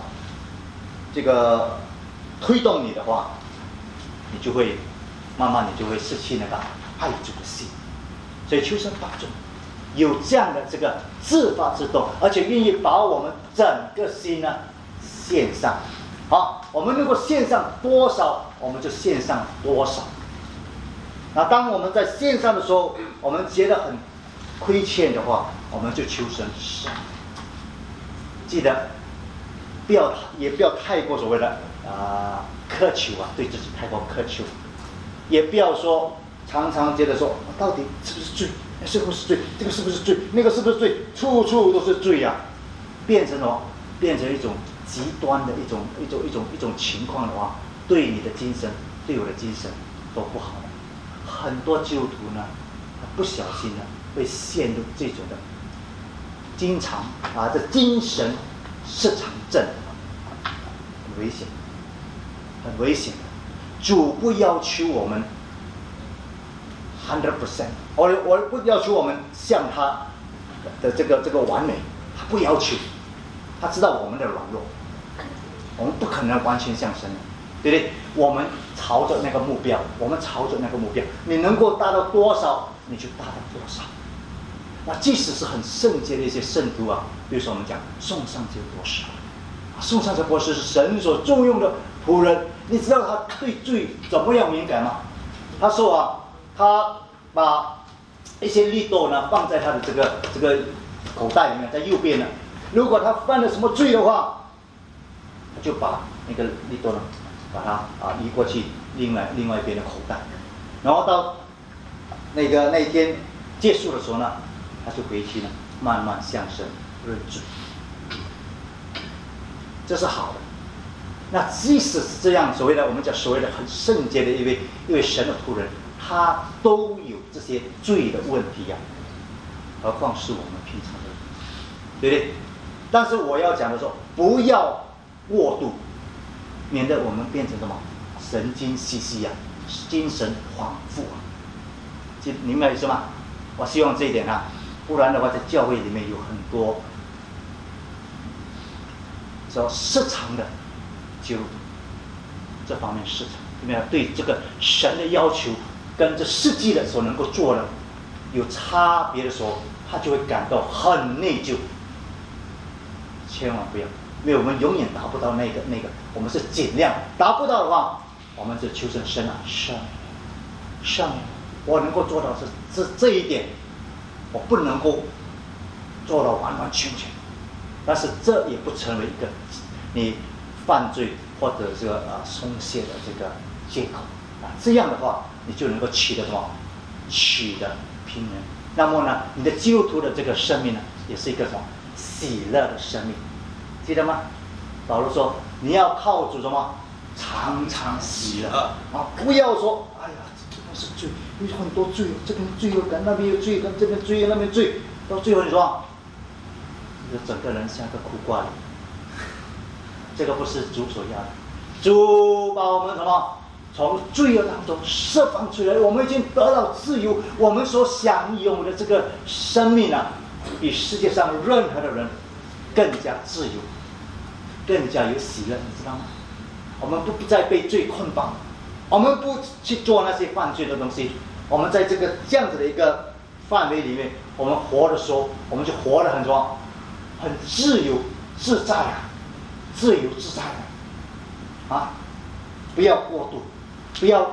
推动你的话，你就会慢慢你就会失去那个爱主的心。所以求神帮助有这样的这个自发自动，而且愿意把我们整个心呢献上。我们如果献上多少，我们就献上多少。那当我们在献上的时候，我们觉得很亏欠的话，我们就求神赦。记得也不要太过所谓的苛求对自己太过苛求，也不要说常常觉得说，到底是不是罪？是不是罪？这个是不是罪？那个是不是罪？处处都是罪啊！变成什么？变成一种极端的一种情况的话，对你的精神，对我的精神都不好的。很多基督徒呢，不小心呢，会陷入这种的，经常这精神失常症，很危险，很危险的。主不要求我们100%，我不要求我们像他的这个完美，他不要求，他知道我们的软弱，我们不可能完全像神，对不对？我们朝着那个目标，你能够达到多少，你就达到多少。那即使是很圣洁的一些圣徒啊，比如说我们讲宋尚节博士，宋尚节博士是神所重用的仆人，你知道他对罪怎么样敏感吗？他说他把一些利豆呢放在他的这个口袋里面，在右边呢。如果他犯了什么罪的话，他就把那个利豆呢，把它移过去另外一边的口袋，然后到那一天结束的时候呢，他就回去呢，慢慢向神认罪。这是好的。那即使是这样，我们讲所谓的很圣洁的一位神的仆人，他都有这些罪的问题呀，何况是我们平常的人，对不对？但是我要讲的说，不要过度，免得我们变成什么神经兮兮精神恍惚你明白意思吗？我希望这一点不然的话，在教会里面有很多叫失常的基督徒，这方面失常，因为对这个神的要求跟这实际的所能够做的有差别的时候，他就会感到很内疚。千万不要，因为我们永远达不到那个，我们是尽量达不到的话，我们就求神赦免。我能够做到这一点，我不能够做到完完全全，但是这也不成为一个你犯罪或者这个松懈的这个借口这样的话，你就能够取得平衡。那么呢，你的基督徒的这个生命呢，也是一个什么喜乐的生命，记得吗？保罗说，你要靠主什么？常常喜乐不要说，哎呀，这边是罪，有很多罪，这边罪恶感，那边有罪，跟这边罪，那边罪，到最后你说，你就整个人像个苦瓜里。这个不是主所要的，主把我们什么从罪恶当中释放出来，我们已经得到自由，我们所享有的这个生命比世界上任何的人更加自由，更加有喜乐，你知道吗？我们不再被罪捆绑，我们不去做那些犯罪的东西，我们在这样子的一个范围里面，我们活的时候，我们就活得很自由自在自由自在不要过度，不要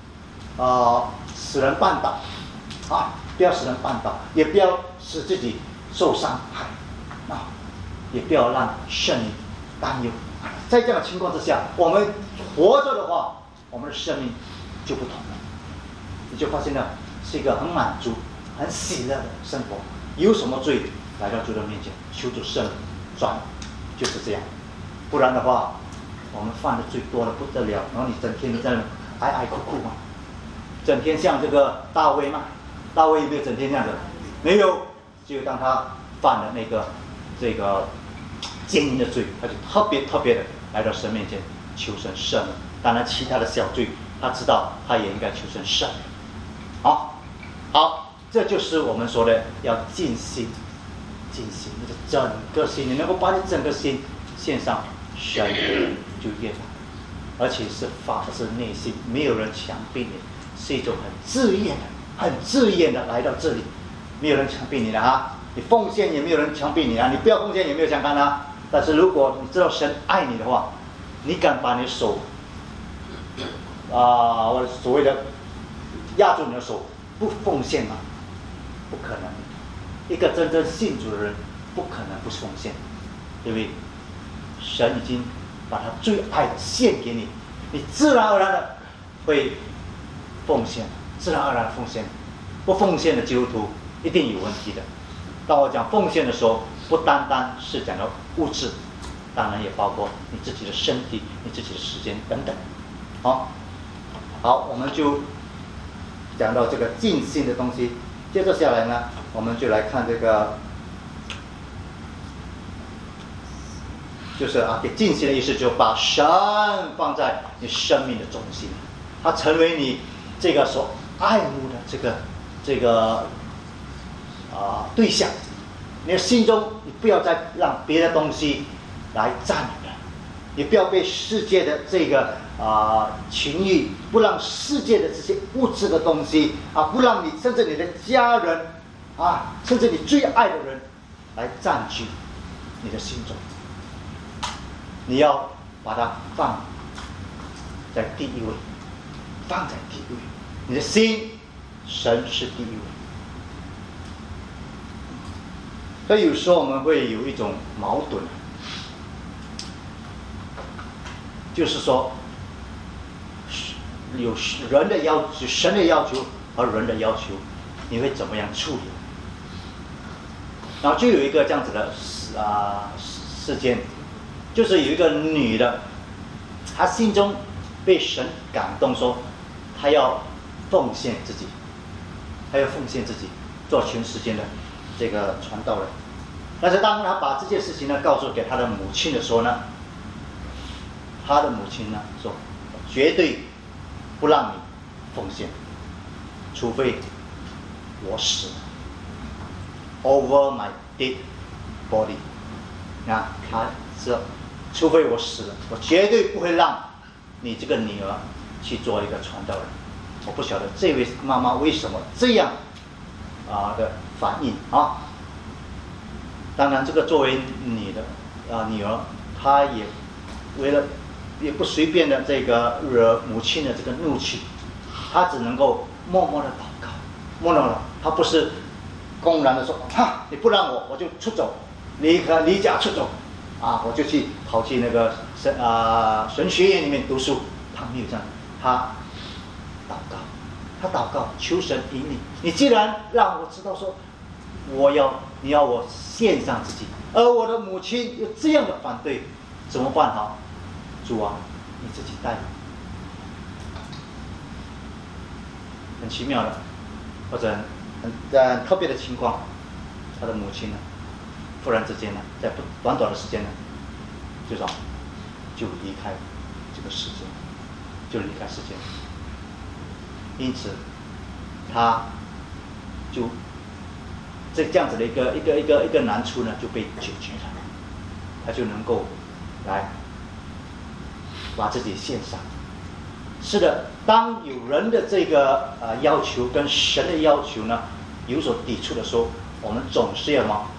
使人绊倒不要使人绊倒，也不要使自己受伤害也不要让圣灵担忧。在这样的情况之下，我们活着的话，我们的生命就不同了，你就发现了是一个很满足很喜乐的生活。有什么罪来到主的面前，求主赦免转，就是这样。不然的话，我们犯的罪多了不得了，然后你整天在那哀哭嘛，整天像这个大卫嘛，大卫有没有整天这样子？没有，只有当他犯了这个奸淫的罪，他就特别的来到神面前求神赦免。当然其他的小罪他知道，他也应该求神赦免。好，这就是我们说的要尽心，你的整个心，你能够把你整个心献上，神就悦纳，而且是发自内心，没有人强逼你，是一种很自愿的来到这里，没有人强逼你的你奉献也没有人强逼你你不要奉献也没有相干但是如果你知道神爱你的话，你敢把你的手我所谓的压住你的手不奉献吗？不可能。一个真正信主的人不可能不奉献，对不对？神已经把他最爱的献给你，你自然而然的会奉献， 自然而然奉献。不奉献的基督徒一定有问题的。当我讲奉献的时候，不单单是讲到物质，当然也包括你自己的身体、你自己的时间等等。好，我们就讲到这个尽心的东西。接着下来呢，我们就来看这个，就是给尽心的意思，就把神放在你生命的中心，它成为你这个所爱慕的这个对象。你的心中，你不要再让别的东西来占领了，你不要被世界的这个情欲，不让世界的这些物质的东西不让你甚至你的家人甚至你最爱的人来占据你的心中。你要把它放在第一位，放在第一位。你的心，神是第一位。所以有时候我们会有一种矛盾，就是说，有人的要求、神的要求和人的要求，你会怎么样处理？然后就有一个这样子的事件，就是有一个女的，她心中被神感动，说她要奉献自己，她要奉献自己，做全世界的这个传道人。但是当她把这件事情呢告诉给她的母亲的时候呢，她的母亲呢说，绝对不让你奉献，除非我死了 ，over my dead body。她说，除非我死了，我绝对不会让你这个女儿去做一个传道人。我不晓得这位妈妈为什么这样的反应当然，这个作为你的女儿，她也为了也不随便的这个惹母亲的这个怒气，她只能够默默的祷告，默默的，她不是公然的说你不让我就出走，离家出走我就跑去那个神学院里面读书。她没有这样，她祷告求神引领你。既然让我知道说你要我献上自己，而我的母亲有这样的反对，怎么办好？主啊，你自己带领。很奇妙的，或者很特别的情况，他的母亲呢，忽然之间呢，在短的时间呢，就离开这个世界，就离开世界。因此，他就这样子的一个难处呢，就被解决了，他就能够来把自己献上。是的，当有人的这个要求跟神的要求呢有所抵触的时候，我们总是要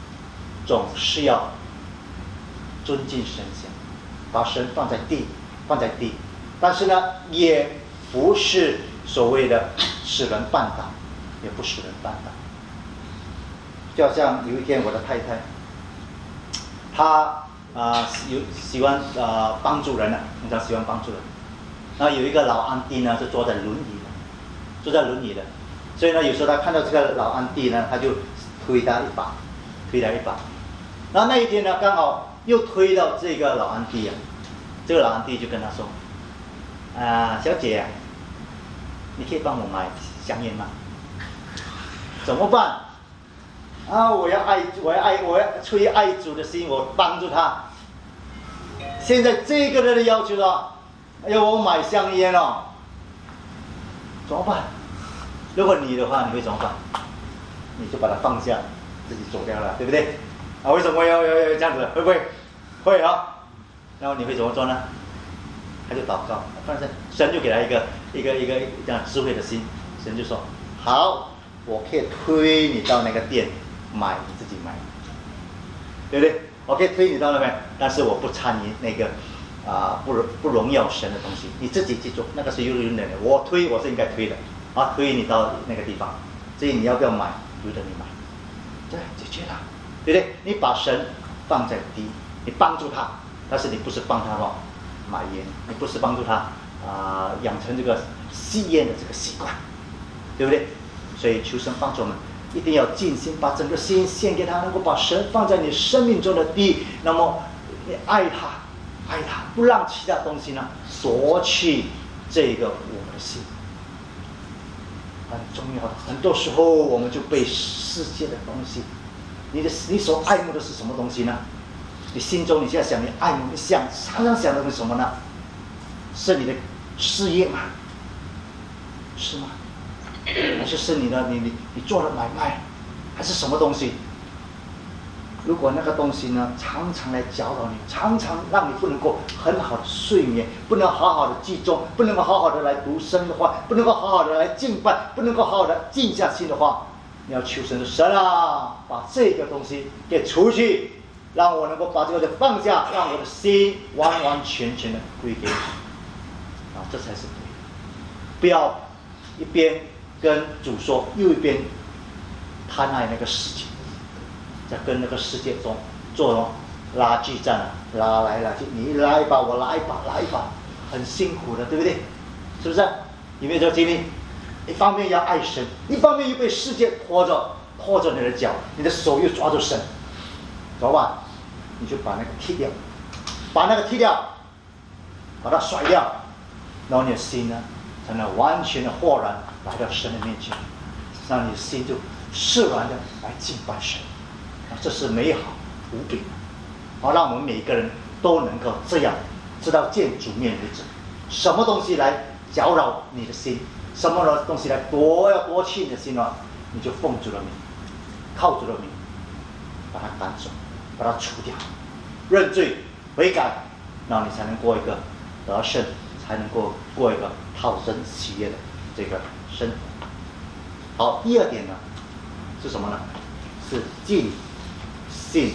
尊敬神像，把神放在地，但是呢，也不是所谓的使人绊倒，也不使人绊倒。就好像有一天我的太太，她喜欢帮助人通常喜欢帮助人。然后有一个老安弟呢是坐在轮椅的，所以呢有时候他看到这个老安弟呢，他就推他一把。然后那一天呢刚好又推到这个老安弟这个老安弟就跟他说，小姐你可以帮我买香烟吗？怎么办？我要出于爱主的心，我帮助他。现在这个人的要求要我买香烟怎么办？如果你的话，你会怎么办？你就把它放下，自己走掉了，对不对？为什么要这样子？会不会？会然后你会怎么做呢？他就祷告，反正神就给他一个这样智慧的心，神就说：好，我可以推你到那个店买，你自己买，对不对？我可以推你到那边，但是我不参与那个不荣耀神的东西，你自己去做，那个是由人的，我是应该推的推你到那个地方，所以你要不要买，由得你买，对，解决了，对不对？你把神放在第一，你帮助他，但是你不是帮他买烟，你不是帮助他养成这个吸烟的这个习惯， 对不对？所以求神帮助我们，一定要尽心把整个心献给他，能够把神放在你生命中的第一。那么你爱他，不让其他东西呢夺去这个我的心，很重要的。很多时候我们就被世界的东西，你所爱慕的是什么东西呢？你心中你现在想，你爱慕，你常常想的是什么呢？是你的事业吗？是吗？还是你做的买卖，还是什么东西？如果那个东西呢，常常来搅扰你，常常让你不能够很好的睡眠，不能好好的集中，不能够好好的来读神的话，不能够好好的来敬拜，不能够好好的静下心的话，你要求神的神啊，把这个东西给除去，让我能够把这个放下，让我的心完完全全的归给你啊，这才是对的。不要一边跟主说，又一边贪爱那个世界，在跟那个世界中做拉锯战，拉来拉去，你拉一把我拉一把，很辛苦的，对不对？是不是？有没有这个经历？一方面要爱神，一方面又被世界拖着你的脚，你的手又抓住神，怎么办？你就把那个踢掉，把它甩掉，然后你的心呢才能完全的豁然来到神的面前，让你的心就释然的来敬拜神，这是美好无比的。好，让我们每一个人都能够这样，直到见主面为止。什么东西来搅扰你的心，什么东西来夺去你的心呢？你就奉主的名，靠主的名，把它赶走，把它除掉，认罪悔改，然后你才能过一个得胜，才能够过一个讨神喜悦的这个生活。好，第二点呢是什么呢？是尽信。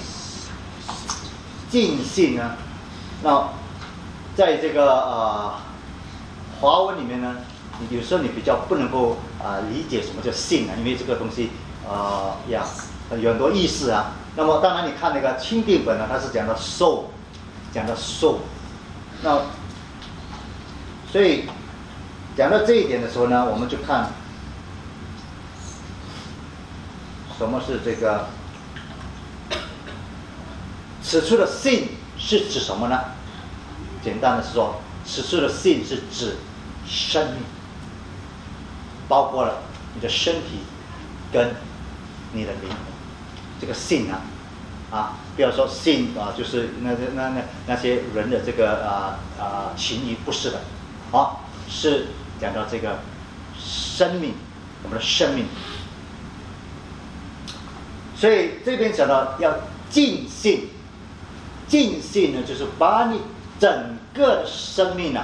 尽信呢，那在这个华文里面呢，有时候你比较不能够理解什么叫信啊，因为这个东西有很多意思啊。那么当然你看那个钦定本呢，它是讲到受，那所以讲到这一点的时候呢，我们就看什么是这个。此处的信是指什么呢？简单的说，此处的信是指生命，包括了你的身体跟你的灵魂。这个信不要说信就是那些人的这个情谊，不是的，是讲到这个生命，我们的生命。所以这边讲到要尽信。尽信呢，就是把你整个的生命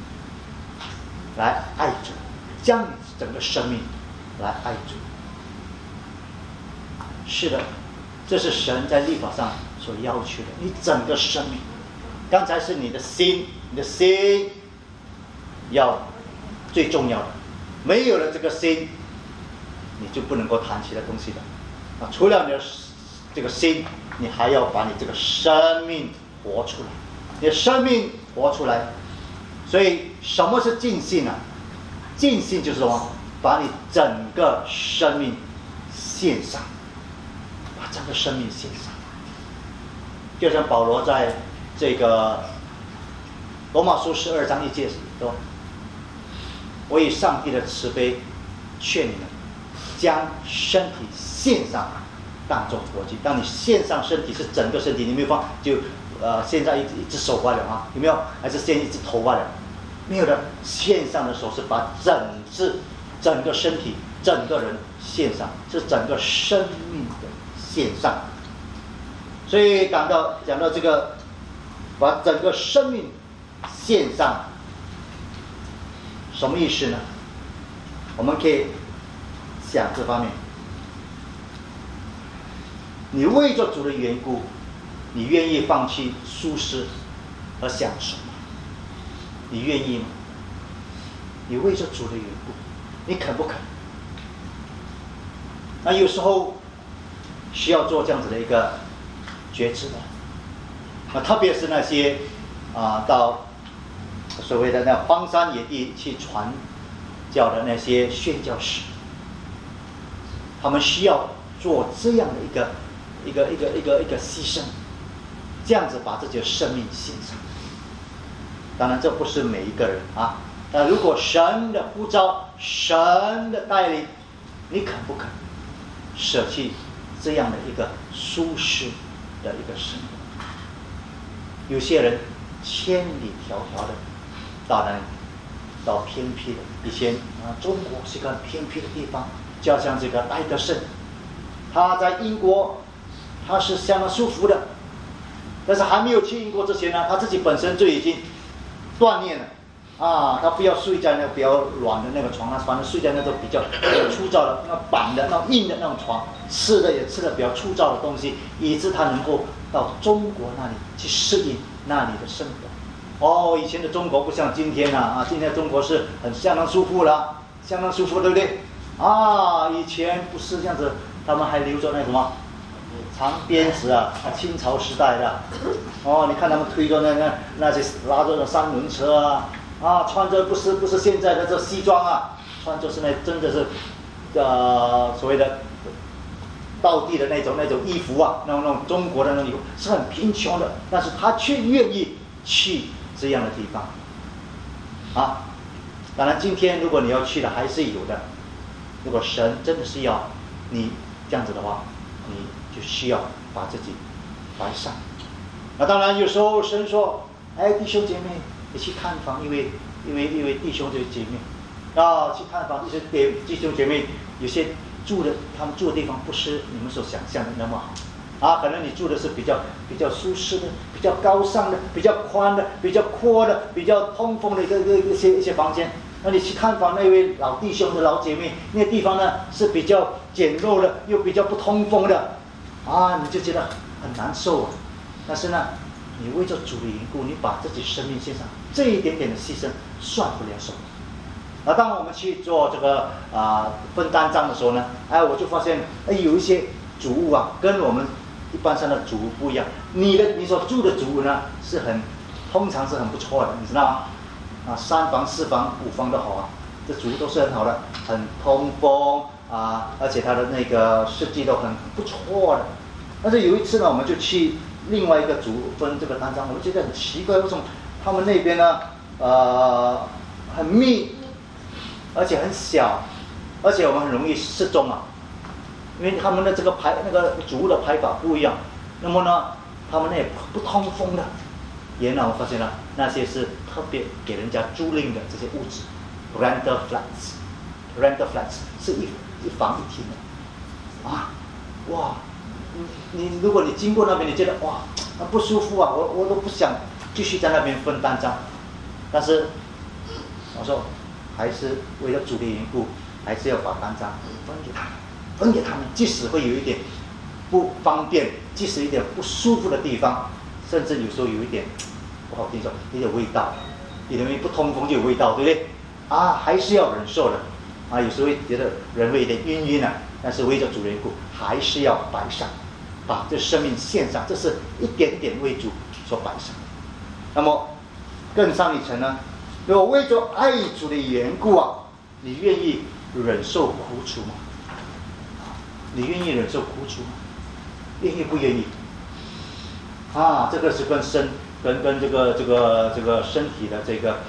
来爱主，将你整个生命来爱主。是的，这是神在律法上所要求的，你整个生命。刚才是你的心要最重要的，没有了这个心，你就不能够谈其他东西的。除了你的这个心，你还要把你这个生命活出来，你的生命活出来。所以什么是尽信呢？尽信就是什么？把你整个生命献上，把整个生命献上。就像保罗在这个罗马书12章1节说：“我以上帝的慈悲劝你们，将身体献上。”当作活祭。当你献上身体，是整个身体，你没有放就献上一只手罢了有没有？还是献一只头罢了？没有的，献上的时候是把整个身体、整个人献上，是整个生命的献上。所以讲到这个，把整个生命献上，什么意思呢？我们可以想这方面。你为着主的缘故，你愿意放弃舒适和享受吗？你愿意吗？你为着主的缘故，你肯不肯？那有时候需要做这样子的一个觉知的，特别是那些到所谓的那荒山野地去传教的那些宣教士， 他们需要做这样的一个牺牲，这样子把自己的生命献上。当然，这不是每一个人啊。那如果神的呼召、神的带领，你肯不肯舍弃这样的一个舒适的一个生活？有些人千里迢迢的到哪里？到偏僻的，以前中国是个很偏僻的地方，就像这个戴德胜，他在英国，他是相当舒服的，但是还没有去英国之前呢，他自己本身就已经锻炼了他不要睡在那个比较软的那个床，反正睡在那种比较粗糙的、那板的、那硬的那种床，吃的也吃的比较粗糙的东西，以致他能够到中国那里去适应那里的生活。以前的中国不像今天今天的中国是相当舒服了，相当舒服，对不对？以前不是这样子，他们还留着那什么长鞭子清朝时代的你看他们推着那些拉着的三轮车穿着不是现在的这西装穿着是那真的是所谓的道地的那种衣服那种中国的那种衣服是很贫穷的，但是他却愿意去这样的地方当然今天如果你要去的还是有的，如果神真的是要你这样子的话，你就需要把自己摆上。那当然有时候神说弟兄姐妹你去探访一位弟兄姐妹去探访一些弟兄姐妹，有些他们住的地方不是你们所想象的那么好可能你住的是比较舒适的、比较高尚的、比较宽的、比较阔的、比较通风的一些房间。那你去探访那位老弟兄的老姐妹，那个地方呢是比较简陋的，又比较不通风的你就觉得很难受但是呢，你为着主的缘故，你把自己生命献上，这一点点的牺牲算不了什么。当我们去做这个分单张的时候呢，我就发现有一些主屋跟我们一般上的主屋不一样。你所住的主屋呢通常是很不错的，你知道吗？3房、4房、5房都好这主屋都是很好的，很通风而且它的那个设计都很不错的。但是有一次呢，我们就去另外一个主屋分这个单张，我们觉得很奇怪，为什么他们那边呢很密，而且很小，而且我们很容易失踪因为他们的这个那个主屋的排法不一样，那么呢，他们那也不通风的。原来我发现了，那些是特别给人家租赁的这些屋子 ，rental flats 是一房一厅的哇！如果你经过那边，你觉得哇不舒服我都不想继续在那边分单张。但是我说，还是为了主的缘故，还是要把单张分给他们，即使会有一点不方便，即使有一点不舒服的地方，甚至有时候有一点不好听说，有点味道，因为不通风就有味道，对不对？还是要忍受的有时候会觉得人会有点晕但是为了主的缘故，还是要摆上，把这生命献上，这是一点点为主所摆上。那么更上一层呢，如果为着爱主的缘故你愿意忍受苦楚吗？你愿意忍受苦楚吗？愿意不愿意？这个是跟这个身体的这个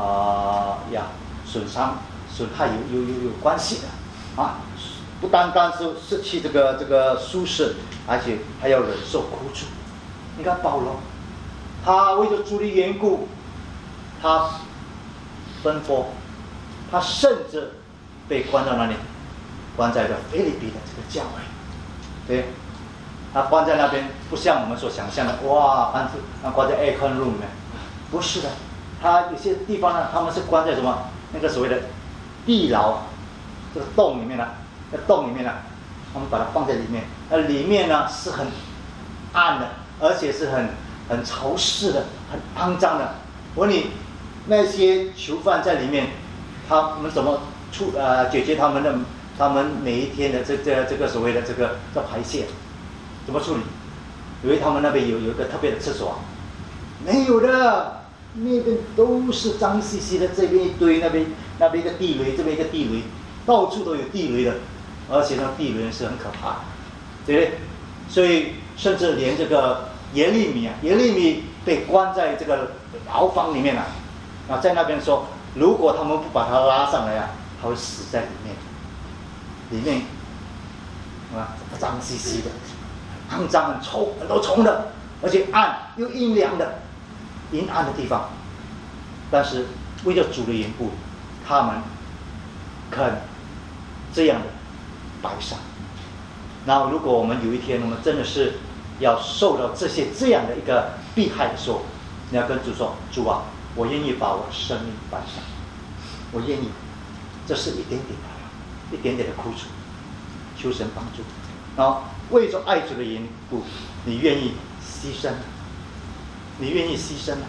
损害有关系的不单单是失去这个舒适，而且还要忍受苦楚。你看保罗，他为着主的缘故，他奔波，他甚至被关到哪里？关在菲律宾的这个教会，对，他关在那边，不像我们所想象的，关在 aircon room 里面，不是的，他有些地方呢，他们是关在什么？那个所谓的地牢，这个洞里面他们把它放在里面，那里面呢是很暗的，而且是很潮湿的，很肮脏的。我问你，那些囚犯在里面，他们怎么解决他们每一天的这个所谓的这排泄，怎么处理？因为他们那边有一个特别的厕所没有的，那边都是脏兮兮的，这边一堆，那边一个地雷，这边一个地雷，到处都有地雷的而且呢地缘是很可怕的，对不对？所以甚至连这个耶利米被关在这个牢房里面了，在那边说，如果他们不把他拉上来啊，他会死在里面脏兮兮的，肮脏很臭，很多虫的，而且暗又阴凉的，阴暗的地方。但是为了主的缘故，他们肯这样的摆上。然后如果我们有一天我们真的是要受到这样的一个迫害的时候，你要跟主说，主啊，我愿意把我的生命摆上，我愿意，这是一点点的苦楚，求神帮助。然后为着爱主的缘故，你愿意牺牲，你愿意牺牲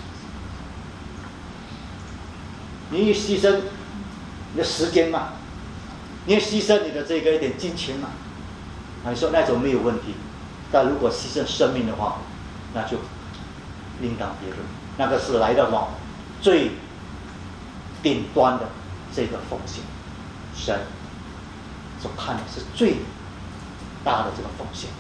你愿意牺牲你的时间吗？你愿意牺牲你的这个一点金钱吗？你说那种没有问题，但如果牺牲生命的话，那就另当别论。那个是来到最顶端的这个奉献，神所看的是最大的这个奉献。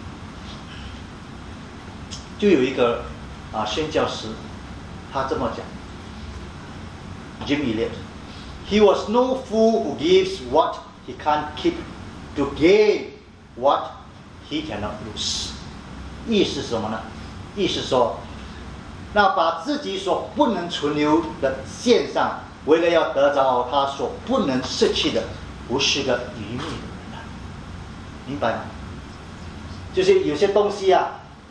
就有一个宣教师，他这么讲 ，Jim Elliot, he was no fool who gives what he can't keep to gain what he cannot lose。意思是什么呢？意思说，那把自己所不能存留的献上，为了要得着他所不能失去的，不是个愚昧的人明白吗？就是有些东西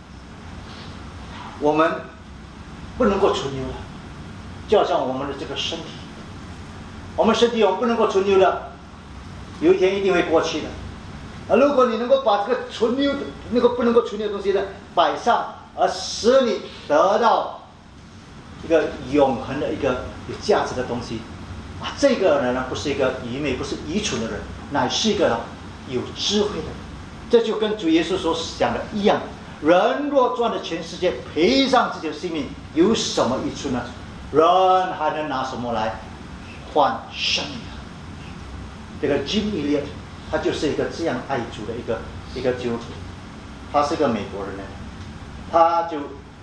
我们不能够存留的，就好像我们的这个身体，我们身体我们不能够存留的，有一天一定会过去的。如果你能够把这个存留的那个不能够存留的东西呢摆上，而使你得到一个永恒的一个有价值的东西这个人呢不是一个愚昧，不是愚蠢的人，乃是一个有智慧的人。这就跟主耶稣所讲的一样，人若赚了全世界，赔上自己的性命，有什么益处呢？人还能拿什么来换生命？这个 Jim Elliot 他就是一个这样爱主的一个基督徒，他是一个美国人呢，他就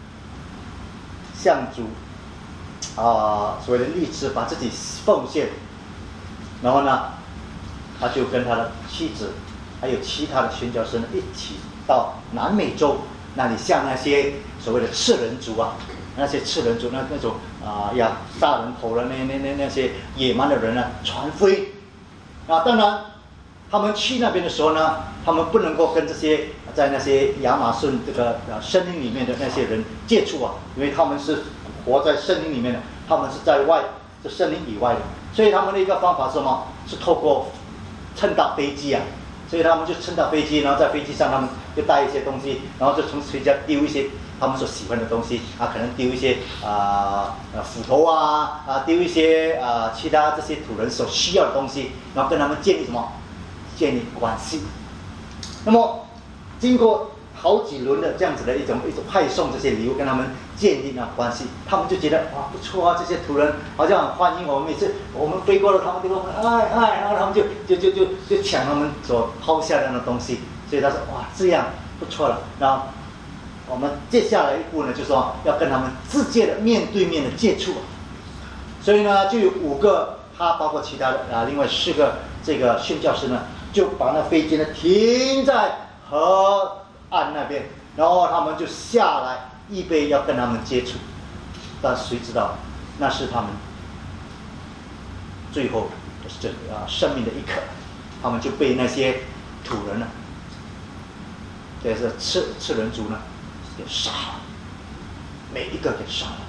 向主所谓的立志，把自己奉献，然后呢，他就跟他的妻子还有其他的宣教士一起到南美洲那里，向那些所谓的赤人族那些赤人族那种杀人头的那些野蛮的人传福音当然他们去那边的时候呢，他们不能够跟这些在那些亚马逊这个森林里面的那些人接触因为他们是活在森林里面的，他们是在这森林以外的，所以他们的一个方法是什么？是透过乘到飞机所以他们就乘到飞机，然后在飞机上他们就带一些东西，然后就从飞机上丢一些他们所喜欢的东西可能丢一些斧头丢一些其他这些土人所需要的东西，然后跟他们建立什么？建立关系。那么经过好几轮的这样子的一种派送这些礼物，跟他们建立了关系，他们就觉得不错这些土人好像很欢迎我们，每次我们飞过了，他们就说然后他们就抢他们所抛下的那东西，所以他说这样不错了。然后我们接下来一步呢，就是说要跟他们直接的面对面的接触所以呢就有5个，他包括其他的另外4个这个宣教师呢，就把那飞机呢停在河岸那边，然后他们就下来预备要跟他们接触，但谁知道那是他们最后生命的一刻，他们就被那些土人这是赤人族给杀了，每一个给杀了。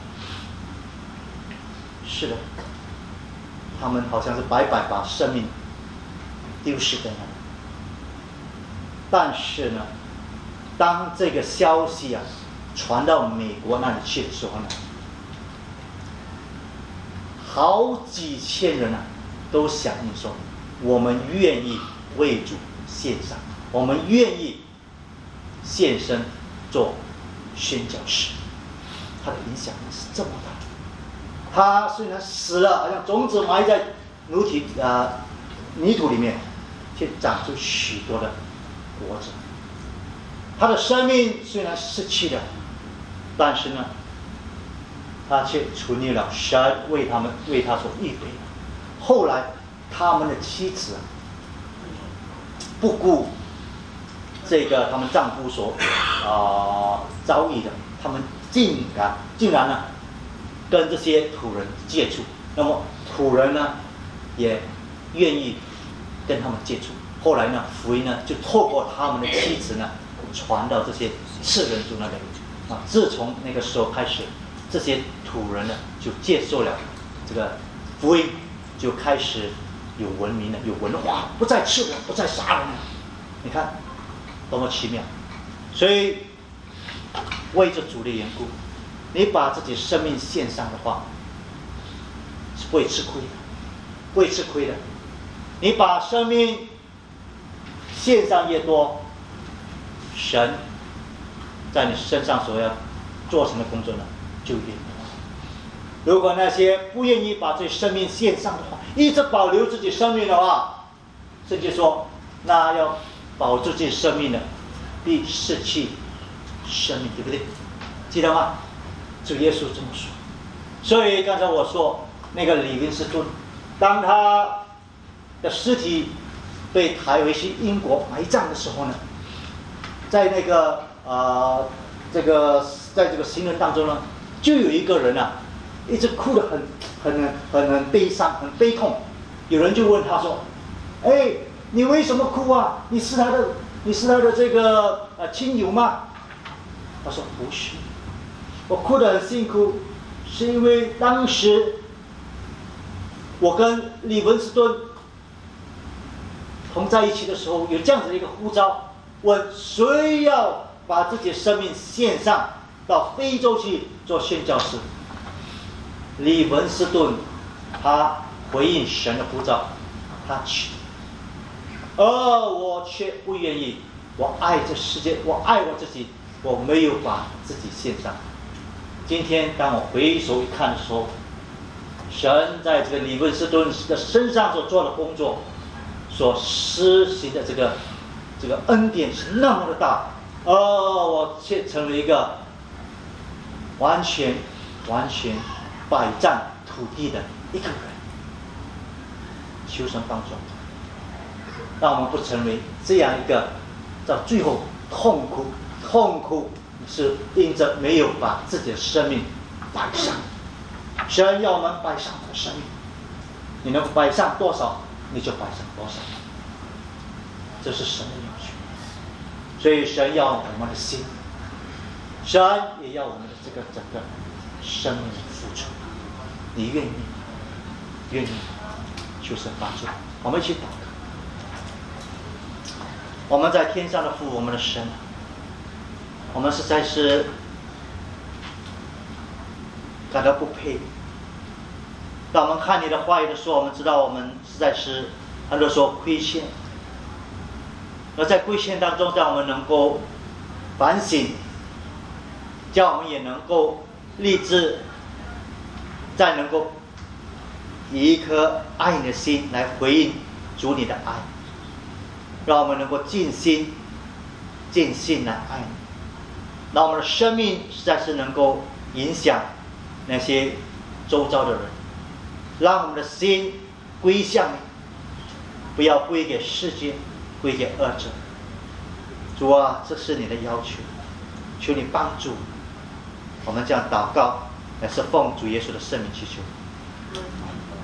是的，他们好像是白白把生命丢失在那里。但是呢，当这个消息传到美国那里去的时候呢，好几千人都响应说，我们愿意为主献上，我们愿意献身做宣教士。他的影响力是这么大。他虽然死了，好像种子埋在泥土里面， 却长出许多的果子。他的生命虽然失去了，但是呢，他却存留了神为他所预备的。后来他们的妻子不顾这个他们丈夫所遭遇的，他们竟然呢跟这些土人接触，那么土人呢也愿意跟他们接触。后来呢，福音呢就透过他们的妻子呢传到这些次人族那里啊。自从那个时候开始，这些土人呢就接受了这个福音，就开始有文明了，有文化，不再吃人，不再杀人了。你看多么奇妙！所以为着主的缘故，你把自己生命献上的话，是不会吃亏的，不会吃亏的。你把生命献上越多，神在你身上所要做成的工作呢就越多。如果那些不愿意把自己生命献上的话，一直保留自己生命的话，圣经说那要保住自己生命的必失去生命，对不对？记得吗？主耶稣这么说。所以刚才我说那个李文斯顿，当他的尸体被抬回去英国埋葬的时候呢，在那个在这个行人当中呢，就有一个人啊，一直哭得很悲伤，很悲痛。有人就问他说：“哎，你为什么哭啊？你是他的这个亲友吗？”他说：“不是，我哭得很辛苦，是因为当时我跟李文斯顿同在一起的时候，有这样子的一个呼召，问谁要把自己的生命献上到非洲去做宣教士。李文斯顿他回应神的呼召，他去，而我却不愿意。我爱这世界，我爱我自己，我没有把自己献上。今天当我回首一看的时候，神在这个李文斯顿的身上所做的工作，所施行的这个恩典是那么的大，而我却成了一个完全摆占土地的一个人。求神帮助，让我们不成为这样一个到最后痛苦是因着没有把自己的生命摆上。神要我们摆上我的生命，你能摆上多少你就摆上多少，这是神的要求。所以神要我们的心，神也要我们的这个整个生命的付出。你愿意求神帮助，我们一起祷告。我们在天上的父，我们的神，我们实在是感到不配。当我们看你的话语的时候，我们知道我们实在是很多时候亏欠。而在亏欠当中，让我们能够反省，叫我们也能够立志，再能够以一颗爱你的心来回应主你的爱，让我们能够尽心来爱你，让我们的生命实在是能够影响那些周遭的人，让我们的心归向你，不要归给世界，归给恶者。主啊，这是你的要求，求你帮助我们这样祷告，乃是奉主耶稣的圣名祈求。